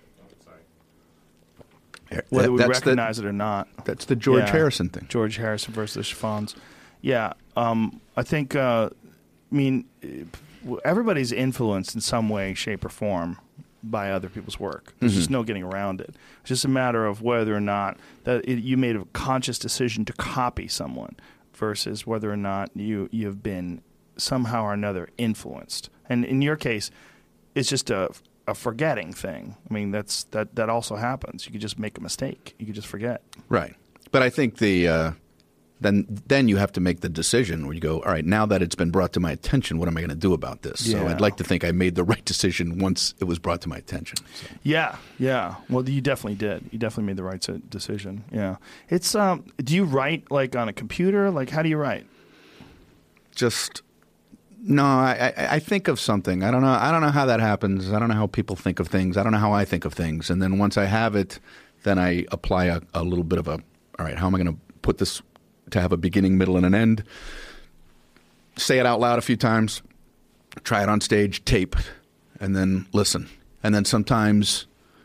whether that, we that's recognize the, it or not. That's the George yeah. Harrison thing. George Harrison versus the Chiffons. Yeah, um, I think. Uh, I mean. Everybody's influenced in some way, shape, or form by other people's work. There's mm-hmm. just no getting around it. It's just a matter of whether or not that it, you made a conscious decision to copy someone versus whether or not you you've been somehow or another influenced. And in your case, it's just a a forgetting thing. I mean, that's that that also happens. You could just make a mistake. You could just forget. Right. But I think the uh, then then you have to make the decision where you go, all right, now that it's been brought to my attention, what am I going to do about this? Yeah. So I'd like to think I made the right decision once it was brought to my attention. So. Yeah, yeah. Well, you definitely did. You definitely made the right decision. Yeah. It's um. Do you write like on a computer? Like, how do you write? Just no. I, I I think of something. I don't know. I don't know how that happens. I don't know how people think of things. I don't know how I think of things. And then once I have it, then I apply a, a little bit of a. All right, how am I going to put this to have a beginning, middle, and an end? Say it out loud a few times. Try it on stage, tape, and then listen. And then sometimes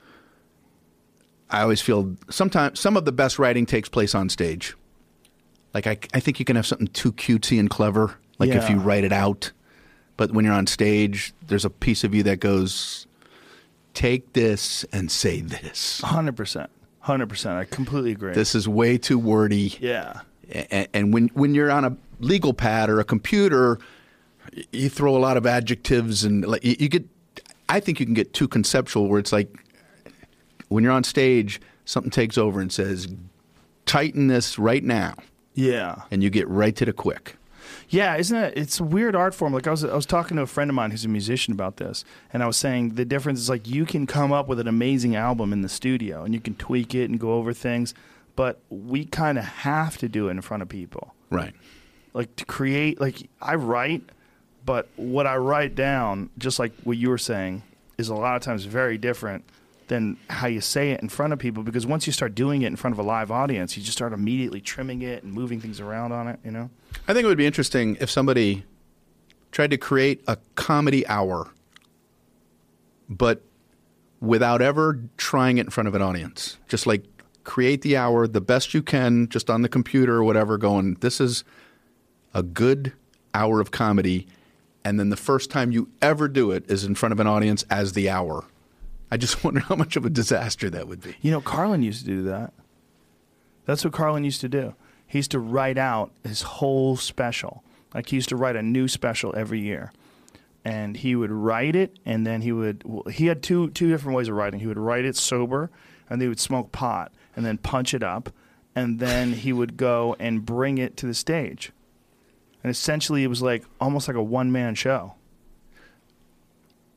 I always feel sometimes some of the best writing takes place on stage. Like I, I think you can have something too cutesy and clever, like yeah. if you write it out. But when you're on stage, there's a piece of you that goes, take this and say this. one hundred percent. one hundred percent. I completely agree. This is way too wordy. Yeah. And, and when when you're on a legal pad or a computer, you throw a lot of adjectives and like you, you get. I think you can get too conceptual where it's like when you're on stage, something takes over and says, "Tighten this right now." Yeah. And you get right to the quick. Yeah, isn't it? It's a weird art form. Like I was, I was talking to a friend of mine who's a musician about this, and I was saying the difference is like you can come up with an amazing album in the studio, and you can tweak it and go over things, but we kind of have to do it in front of people, right? Like to create. Like I write, but what I write down, just like what you were saying, is a lot of times very different than how you say it in front of people. Because once you start doing it in front of a live audience, you just start immediately trimming it and moving things around on it. You know. I think it would be interesting if somebody tried to create a comedy hour, but without ever trying it in front of an audience. Just like create the hour the best you can, just on the computer or whatever, going, this is a good hour of comedy, and then the first time you ever do it is in front of an audience as the hour. I just wonder how much of a disaster that would be. You know, Carlin used to do that. That's what Carlin used to do. He used to write out his whole special. Like he used to write a new special every year. And he would write it, and then he would well, – he had two two different ways of writing. He would write it sober, and then he would smoke pot, and then punch it up, and then he would go and bring it to the stage. And essentially it was like almost like a one-man show.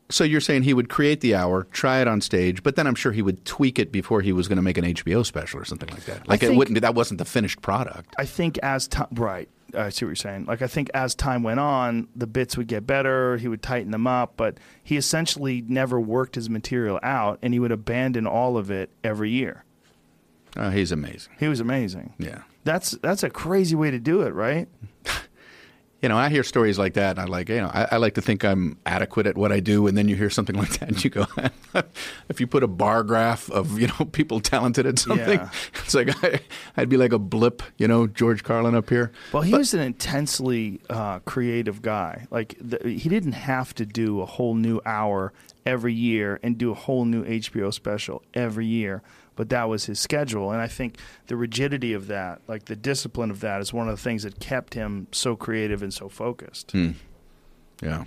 So you're saying he would create the hour, try it on stage, but then I'm sure he would tweak it before he was going to make an H B O special or something like that. Like I it think- wouldn't be, that wasn't the finished product. I think as time, right, I see what you're saying. Like, I think as time went on, the bits would get better, he would tighten them up, but he essentially never worked his material out, and he would abandon all of it every year. Uh, he's amazing. He was amazing. Yeah. That's that's a crazy way to do it, right? You know, I hear stories like that, and I like, you know, I, I like to think I'm adequate at what I do, and then you hear something like that, and you go, if you put a bar graph of, you know, people talented at something, Yeah. it's like I, I'd be like a blip, you know, George Carlin up here. Well, he But- was an intensely uh, creative guy. Like, the, he didn't have to do a whole new hour every year and do a whole new H B O special every year, but that was his schedule. And I think the rigidity of that, like the discipline of that, is one of the things that kept him so creative and so focused. Hmm. Yeah.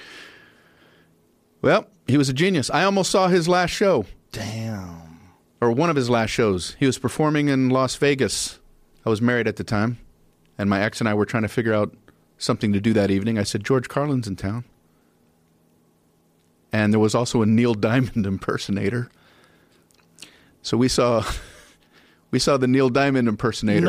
Well, he was a genius. I almost saw his last show, Damn. or one of his last shows. He was performing in Las Vegas. I was married at the time, and my ex and I were trying to figure out something to do that evening. I said, George Carlin's in town. And there was also a Neil Diamond impersonator. So we saw we saw the Neil Diamond impersonator.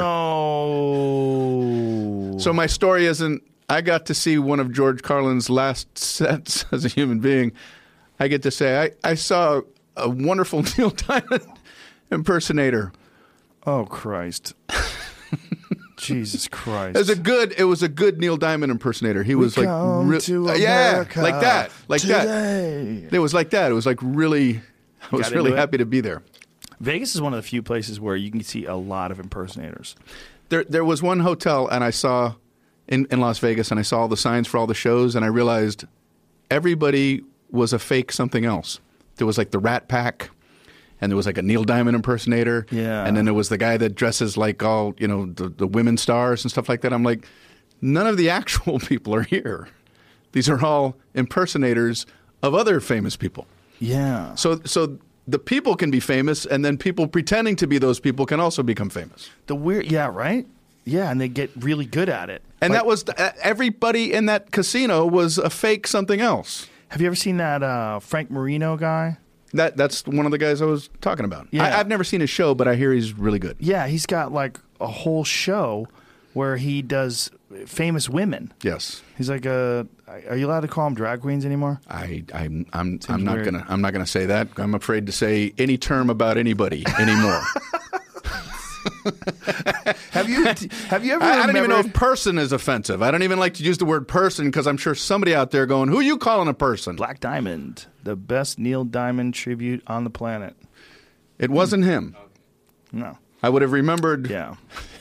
No. So my story isn't, I got to see one of George Carlin's last sets as a human being. I get to say, I, I saw a wonderful Neil Diamond impersonator. Oh, Christ. Jesus Christ. It was a good, it was a good Neil Diamond impersonator. He was We like, come re- to uh, yeah, America like that, like today. that. It was like that. It was like really, I was Got really into it? happy to be there. Vegas is one of the few places where you can see a lot of impersonators. There, there was one hotel, and I saw in, in Las Vegas, and I saw all the signs for all the shows, and I realized everybody was a fake something else. There was like the Rat Pack, and there was like a Neil Diamond impersonator, Yeah. and then there was the guy that dresses like all, you know, the, the women stars and stuff like that. I'm like, none of the actual people are here. These are all impersonators of other famous people. Yeah. So, so the people can be famous, and then people pretending to be those people can also become famous. The weird, yeah, right? Yeah, and they get really good at it. And Like, that was uh, everybody in that casino was a fake something else. have you ever seen that uh, Frank Marino guy? That that's one of the guys I was talking about. Yeah. I, I've never seen his show, but I hear he's really good. Yeah, he's got like a whole show where he does famous women. Yes, He's like a. Are you allowed to call them drag queens anymore? I I'm I'm, I'm not weird. gonna I'm not gonna say that. I'm afraid to say any term about anybody anymore. Have you? Have you ever? I, I don't even know remembered- if person is offensive. I don't even like to use the word person because I'm sure somebody out there going, "Who you calling a person?" Black Diamond, the best Neil Diamond tribute on the planet. It wasn't him. No. I would have remembered. Yeah.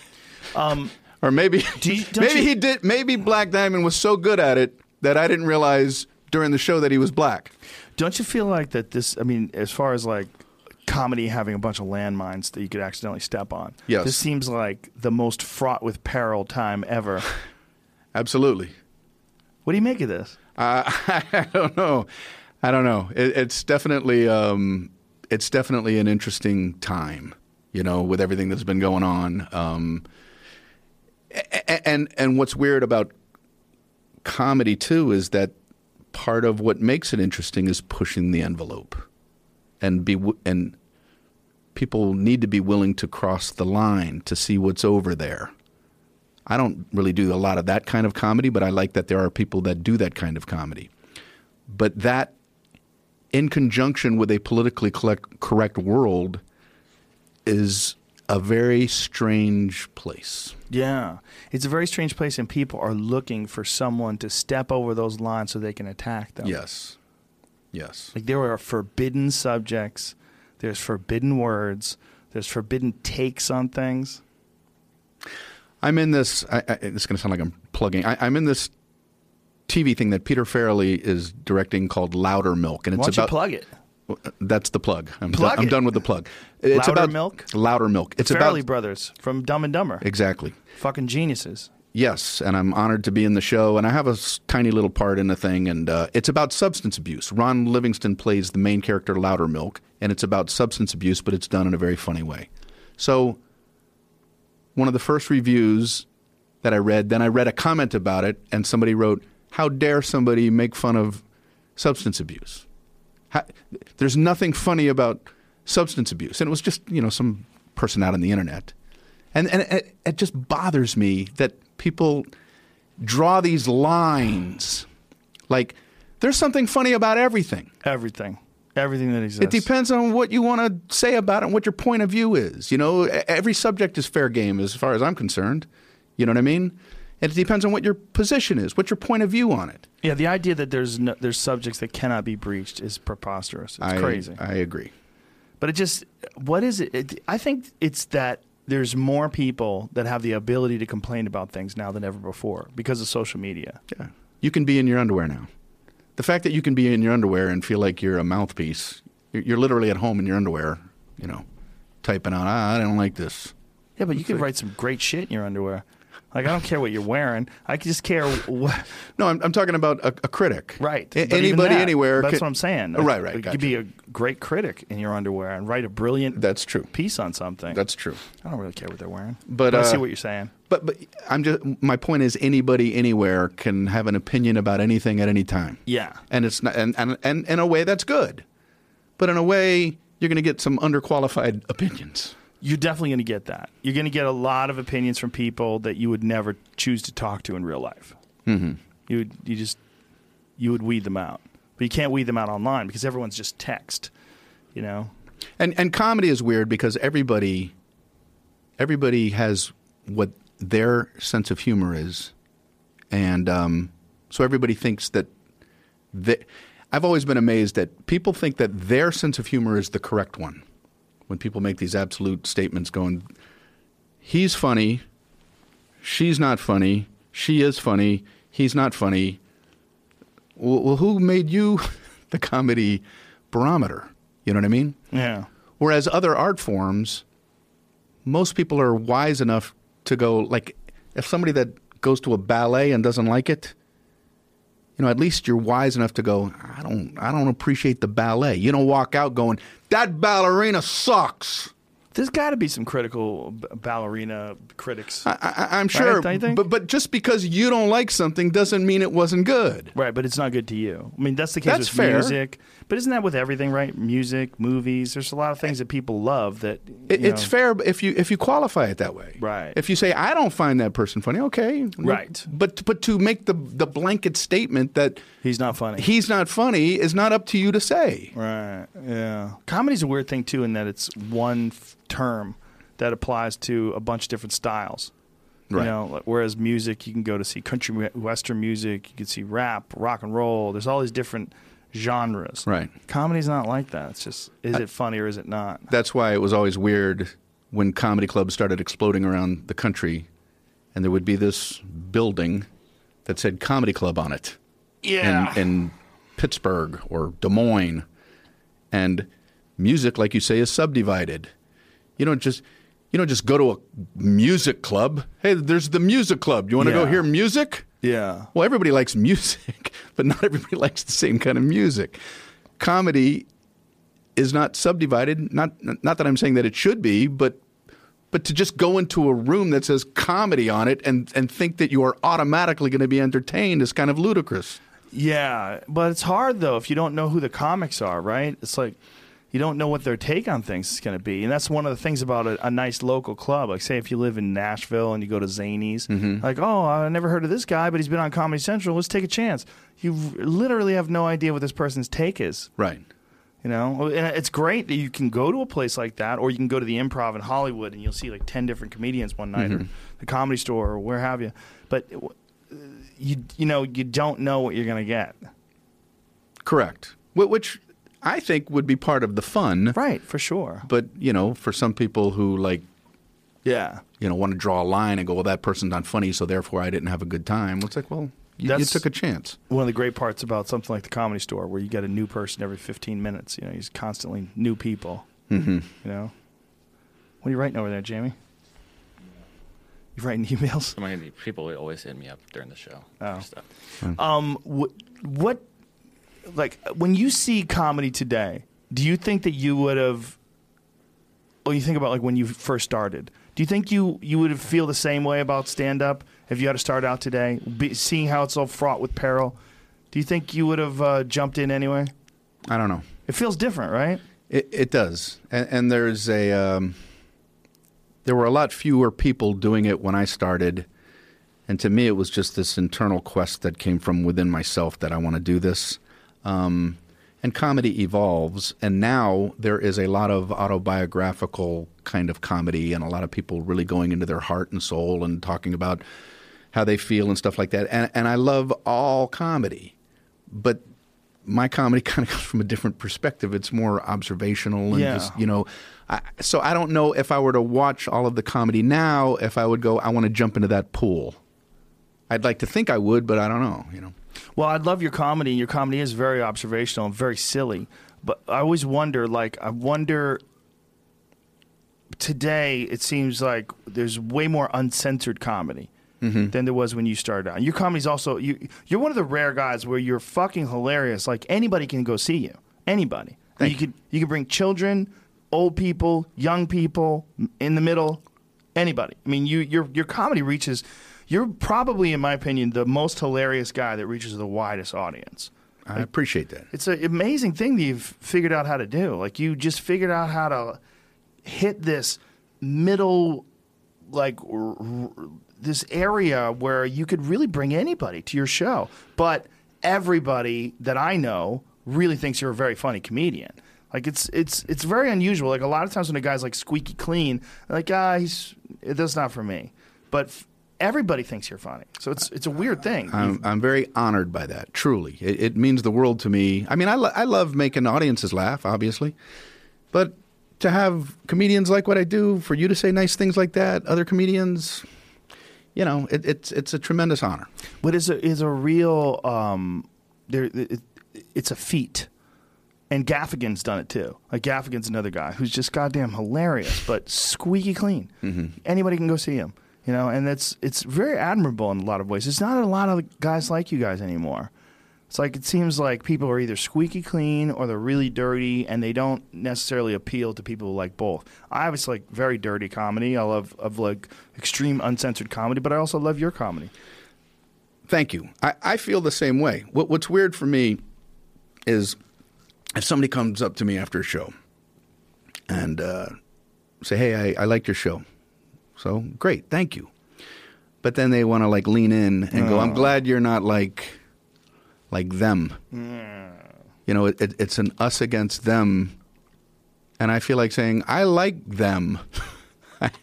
Or maybe Do you- don't maybe you- he did. Maybe Black Diamond was so good at it that I didn't realize during the show that he was black. Don't you feel like that this, I mean, as far as like comedy having a bunch of landmines that you could accidentally step on, Yes. this seems like the most fraught with peril time ever. Absolutely. What do you make of this? Uh, I don't know. I don't know. It, it's definitely um, it's definitely an interesting time, you know, with everything that's been going on. Um, a- and and what's weird about comedy too is that part of what makes it interesting is pushing the envelope, and be w- and people need to be willing to cross the line to see what's over there. I don't really do a lot of that kind of comedy, but I like that there are people that do that kind of comedy. But that, in conjunction with a politically collect, correct world, is a very strange place. Yeah. It's a very strange place, and people are looking for someone to step over those lines so they can attack them. Yes. Yes. Like, there are forbidden subjects, there's forbidden words, there's forbidden takes on things. I'm in this, I, I, it's going to sound like I'm plugging, I, I'm in this T V thing that Peter Farrelly is directing called Louder Milk. And it's Why don't you about, plug it? That's the plug. I'm, Plug done, I'm it. done with the plug. It's Louder about Milk? Louder Milk. It's Farrelly about brothers from Dumb and Dumber. exactly. Fucking geniuses. Yes, and I'm honored to be in the show, and I have a s- tiny little part in the thing, and uh, it's about substance abuse. Ron Livingston plays the main character, Louder Milk, and it's about substance abuse, but it's done in a very funny way. So, one of the first reviews that I read, then I read a comment about it, and somebody wrote, "How dare somebody make fun of substance abuse. How, there's nothing funny about substance abuse. And it was just, you know, some person out on the internet. And, and it, it just bothers me that people draw these lines. Like, there's something funny about everything. Everything. Everything that exists. It depends on what you want to say about it and what your point of view is. You know, every subject is fair game as far as I'm concerned. You know what I mean? And it depends on what your position is, what's your point of view on it. Yeah, the idea that there's no, there's subjects that cannot be breached is preposterous. It's I, crazy. I agree. But it just, what is it? it? I think it's that there's more people that have the ability to complain about things now than ever before because of social media. Yeah. You can be in your underwear now. The fact that you can be in your underwear and feel like you're a mouthpiece, you're, you're literally at home in your underwear, you know, typing out, ah, I don't like this. Yeah, but you could write some great shit in your underwear. Like, I don't care what you're wearing. I just care what... No, I'm, I'm talking about a, a critic. Right. A- But anybody, even that, anywhere. That's can, what I'm saying. Oh, right, right. You Gotcha. could be a great critic in your underwear and write a brilliant That's true. piece on something. That's true. I don't really care what they're wearing. But, I see uh, what you're saying. But but I'm just my point is anybody anywhere can have an opinion about anything at any time. Yeah. And it's not and and, and in a way that's good. But in a way you're going to get some underqualified opinions. You're definitely going to get that. You're going to get a lot of opinions from people that you would never choose to talk to in real life. Mm-hmm. You would, you just you would weed them out, but you can't weed them out online because everyone's just text. You know. And and comedy is weird because everybody everybody has what their sense of humor is, and um, so everybody thinks that they, I've always been amazed that people think that their sense of humor is the correct one. When people make these absolute statements going, he's funny, she's not funny, she is funny, he's not funny. Well, well, who made you the comedy barometer? You know what I mean? Yeah. Whereas other art forms, most people are wise enough to go, like, if somebody that goes to a ballet and doesn't like it, you know, at least you're wise enough to go, I don't I don't appreciate the ballet. You don't walk out going, that ballerina sucks. There's got to be some critical b- ballerina critics. I, I, I'm sure, don't you think? but but just because you don't like something doesn't mean it wasn't good. Right, but it's not good to you. I mean, that's the case That's with fair. music. But isn't that with everything, right? Music, movies. There's a lot of things that people love that. It, you it's know, fair if you if you qualify it that way. Right. If you say I don't find that person funny, okay. Right. But but to make the the blanket statement that He's not funny. he's not funny is not up to you to say. Right. Yeah. Comedy's a weird thing too, in that it's one f- term that applies to a bunch of different styles. You Right. know, like, whereas music, you can go to see country mu- western music, you can see rap, rock and roll. There's all these different genres. Right. Comedy's not like that. It's just, is it funny or is it not? That's why it was always weird when comedy clubs started exploding around the country, and there would be this building that said comedy club on it. Yeah. In, in Pittsburgh or Des Moines. And music, like you say, is subdivided. You don't just you don't just go to a music club. Hey, there's the music club. You want to go Yeah. hear music? Yeah. Well, everybody likes music, but not everybody likes the same kind of music. Comedy is not subdivided. Not not that I'm saying that it should be, but but to just go into a room that says comedy on it and, and think that you are automatically going to be entertained is kind of ludicrous. Yeah, but it's hard though if you don't know who the comics are, right? It's like you don't know what their take on things is going to be, and that's one of the things about a, a nice local club. Like, say if you live in Nashville and you go to Zanies, like, oh, I never heard of this guy, but he's been on Comedy Central. Let's take a chance. You literally have no idea what this person's take is. Right. You know, and it's great that you can go to a place like that, or you can go to the Improv in Hollywood and you'll see like ten different comedians one night, or the Comedy Store, or where have you. But you you know you don't know what you're going to get. Correct. Wh- Which I think would be part of the fun. Right, for sure. But, you know, for some people who, like, Yeah. you know, want to draw a line and go, well, that person's not funny, so therefore I didn't have a good time. Well, it's like, well, you, you That's- took a chance. One of the great parts about something like the Comedy Store, where you get a new person every fifteen minutes. You know, he's constantly new people. Mm-hmm. You know, what are you writing over there, Jamie? You writing emails? I mean, people always hit me up during the show. Oh. for stuff. Um, what, what, like, when you see comedy today, do you think that you would have? Well, you think about like when you first started. Do you think you you would feel the same way about stand up if you had to start out today, be, seeing how it's all fraught with peril? Do you think you would have uh, jumped in anyway? I don't know. It feels different, right? It, it does, and, and there's a. Um, there were a lot fewer people doing it when I started, and to me, it was just this internal quest that came from within myself that I want to do this. Um, and comedy evolves, and now there is a lot of autobiographical kind of comedy, and a lot of people really going into their heart and soul and talking about how they feel and stuff like that. And, and I love all comedy, but my comedy kind of comes from a different perspective. It's more observational and Yeah. just, you know, I, so I don't know if I were to watch all of the comedy now, if I would go, I want to jump into that pool. I'd like to think I would, but I don't know, you know. Well, I love your comedy. Your comedy is very observational and very silly. But I always wonder, like, I wonder today it seems like there's way more uncensored comedy. Mm-hmm. Than there was when you started out. Your comedy's also you. You're one of the rare guys where you're fucking hilarious. Like anybody can go see you. Anybody. Thank you could you could bring children, old people, young people, in the middle, anybody. I mean, you your your comedy reaches. You're probably, in my opinion, the most hilarious guy that reaches the widest audience. I appreciate that. It's an amazing thing that you've figured out how to do. Like you just figured out how to hit this middle, like. R- r- this area where you could really bring anybody to your show. But everybody that I know really thinks you're a very funny comedian. Like it's it's it's very unusual. Like a lot of times when a guy's like squeaky clean, like ah, he's that's not for me. But f- everybody thinks you're funny. So it's it's a weird thing. I'm, I'm very honored by that, truly. It, it means the world to me. I mean, I, lo- I love making audiences laugh, obviously. But to have comedians like what I do, for you to say nice things like that, other comedians... You know, it, it's it's a tremendous honor. But it's a is a real um, there. It, it's a feat, and Gaffigan's done it too. Like Gaffigan's another guy who's just goddamn hilarious, but squeaky clean. Mm-hmm. Anybody can go see him, you know, and it's it's very admirable in a lot of ways. There's not a lot of guys like you guys anymore. It's like it seems like people are either squeaky clean or they're really dirty, and they don't necessarily appeal to people who like both. I obviously like very dirty comedy. I love of like extreme uncensored comedy, but I also love your comedy. Thank you. I, I feel the same way. What, what's weird for me is if somebody comes up to me after a show and uh, say, "Hey, I, I liked your show," so great, thank you. But then they want to like lean in and go, "I'm glad you're not like." Like them. Mm. You know, it, it, it's an us against them. And I feel like saying, I like them. I,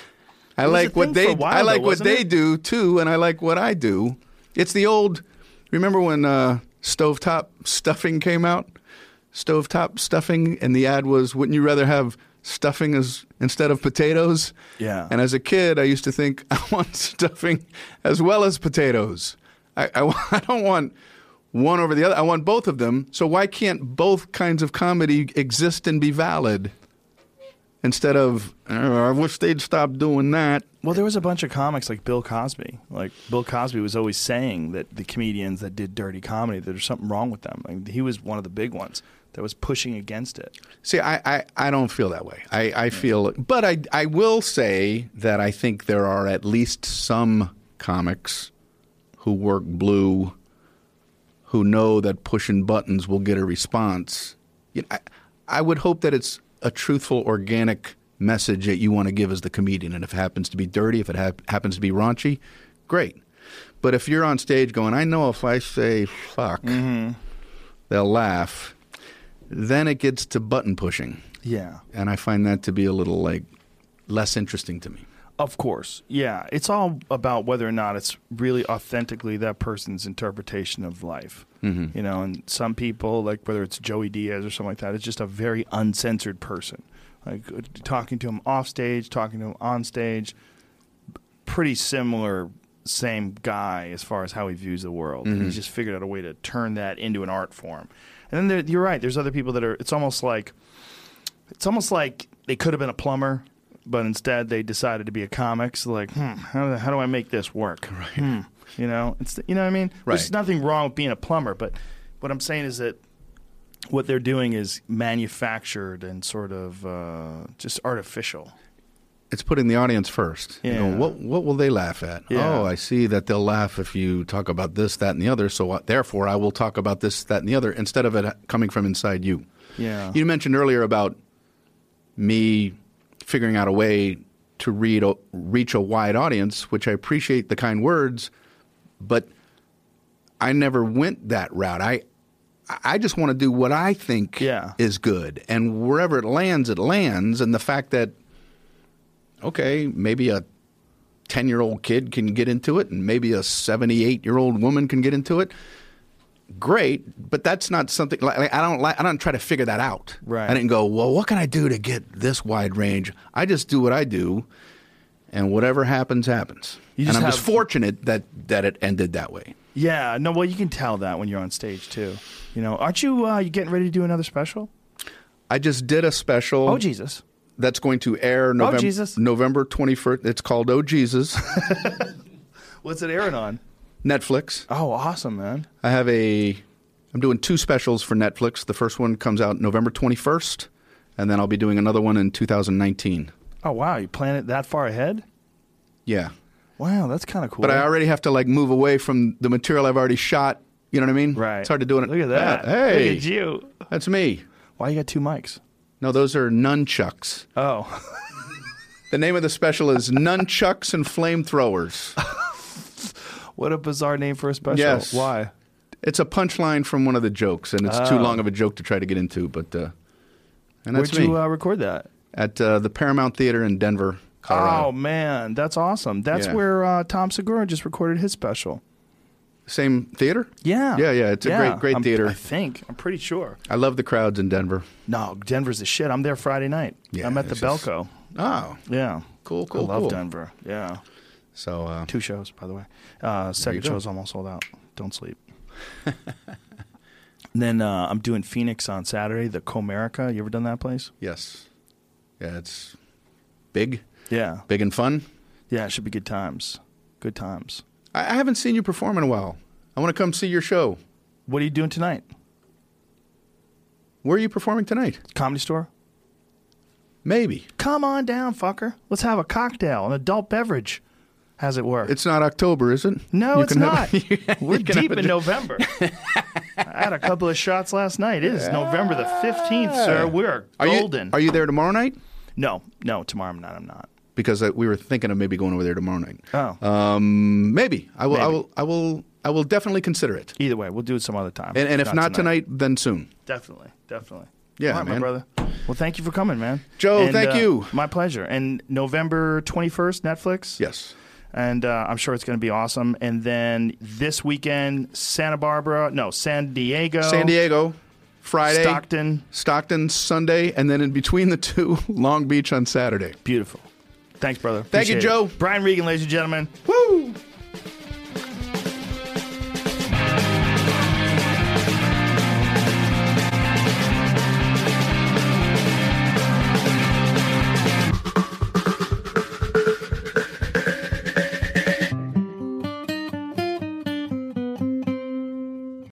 I like what they while, I like though, what they it? do too, and I like what I do. It's the old remember when uh, stovetop stuffing came out? Stovetop stuffing, and the ad was, wouldn't you rather have stuffing as instead of potatoes? Yeah. And as a kid I used to think, I want stuffing as well as potatoes. I, I, I don't want one over the other. I want both of them. So why can't both kinds of comedy exist and be valid? Instead of, oh, I wish they'd stop doing that. Well, there was a bunch of comics like Bill Cosby. Like Bill Cosby was always saying that the comedians that did dirty comedy, that there's something wrong with them. Like, he was one of the big ones that was pushing against it. See, I, I, I don't feel that way. I, I feel, but I, I will say that I think there are at least some comics who work blue, who know that pushing buttons will get a response. You know, I, I would hope that it's a truthful, organic message that you want to give as the comedian. And if it happens to be dirty, if it ha- happens to be raunchy, great. But if you're on stage going, I know if I say fuck, mm-hmm. they'll laugh, then it gets to button pushing. Yeah. And I find that to be a little, like, less interesting to me. Of course. Yeah. It's all about whether or not it's really authentically that person's interpretation of life. Mm-hmm. You know, and some people, like whether it's Joey Diaz or something like that, it's just a very uncensored person. Like talking to him off stage, talking to him on stage, pretty similar, same guy as far as how he views the world. Mm-hmm. And he's just figured out a way to turn that into an art form. And then there, you're right. There's other people that are, it's almost like, it's almost like they could have been a plumber, but instead they decided to be a comic. So like, hmm, how, how do I make this work? Right. Hmm. You know, it's you know what I mean? Right. There's nothing wrong with being a plumber, but what I'm saying is that what they're doing is manufactured and sort of uh, just artificial. it's putting the audience first. You know, Yeah. what what will they laugh at? Yeah. Oh, I see that they'll laugh if you talk about this, that, and the other. So uh, therefore, I will talk about this, that, and the other instead of it coming from inside you. Yeah. You mentioned earlier about me figuring out a way to read a, reach a wide audience, which I appreciate the kind words, but I never went that route. I I just want to do what I think Yeah. is good, and wherever it lands, it lands. And the fact that okay, maybe a ten-year-old kid can get into it, and maybe a seventy-eight-year-old woman can get into it. Great, but that's not something like, like I don't like. I don't try to figure that out. Right. I didn't go, well, what can I do to get this wide range? I just do what I do, and whatever happens, happens. You And just I'm have- just fortunate that that it ended that way. Yeah, no, well, you can tell that when you're on stage too. You know, aren't you? Uh, you getting ready to do another special? I just did a special. Oh Jesus! That's going to air November Jesus. November twenty-first. It's called Oh Jesus. What's it airing on? Netflix. Oh, awesome, man! I have a. I'm doing two specials for Netflix. The first one comes out November twenty-first, and then I'll be doing another one in two thousand nineteen. Oh wow, you plan it that far ahead? Yeah, Wow, that's kind of cool. but I already have to like move away from the material I've already shot. You know what I mean? right. It's hard to do it. Look at that. Yeah, hey, Look at you. that's me. Why you got two mics? No, those are nunchucks. Oh, The name of the special is Nunchucks and Flamethrowers. what a bizarre name for a special. Yes. Why? It's a punchline from one of the jokes, and it's too Oh. long of a joke to try to get into. But uh, and that's Where'd me you uh, record that? at uh, the Paramount Theater in Denver, Colorado. Oh man, that's awesome. That's Yeah. where uh, Tom Segura just recorded his special. Same theater? Yeah, Yeah, yeah, it's a great- great I'm- theater. I think I'm pretty sure. I love the crowds in Denver. No, Denver's the shit. I'm there Friday night. Yeah, I'm at the it's just- Belco. Oh, Yeah, cool, cool, I love cool. Denver. Yeah, So, uh, two shows by the way. Uh, second go. show's almost sold out. Don't sleep. And then uh, I'm doing Phoenix on Saturday. The Comerica. You ever done that place? yes. Yeah, it's big, Yeah, big and fun. yeah. It should be good times. Good times. I, I haven't seen you perform in a while. I want to come see your show. What are you doing tonight? Where are you performing tonight? Comedy Store. Maybe. Come on down, fucker. Let's have a cocktail, an adult beverage. How's it work? It's not October, is it? No, You it's can not. have- you We're can have deep a in dr- November. I had a couple of shots last night. It is November the fifteenth, sir. We're Are golden. you, are you there tomorrow night? no, no, tomorrow I'm not. I'm not. Because uh, we were thinking of maybe going over there tomorrow night. Oh. Um, maybe. I will. I Maybe. will. I will. I will definitely consider it. Either way, we'll do it some other time. And, and if not, tonight. then soon. Definitely, definitely. Yeah, All right, man. my brother. Well, thank you for coming, man. Joe, And, thank uh, you. My pleasure. And November twenty-first, Netflix. Yes. And uh, I'm sure it's going to be awesome. And then this weekend, Santa Barbara, no, San Diego, San Diego, Friday. Stockton. Stockton Sunday, and then in between the two, Long Beach on Saturday. Beautiful. Thanks, brother. Thank you, Appreciate it. Joe. Brian Regan, ladies and gentlemen. Woo!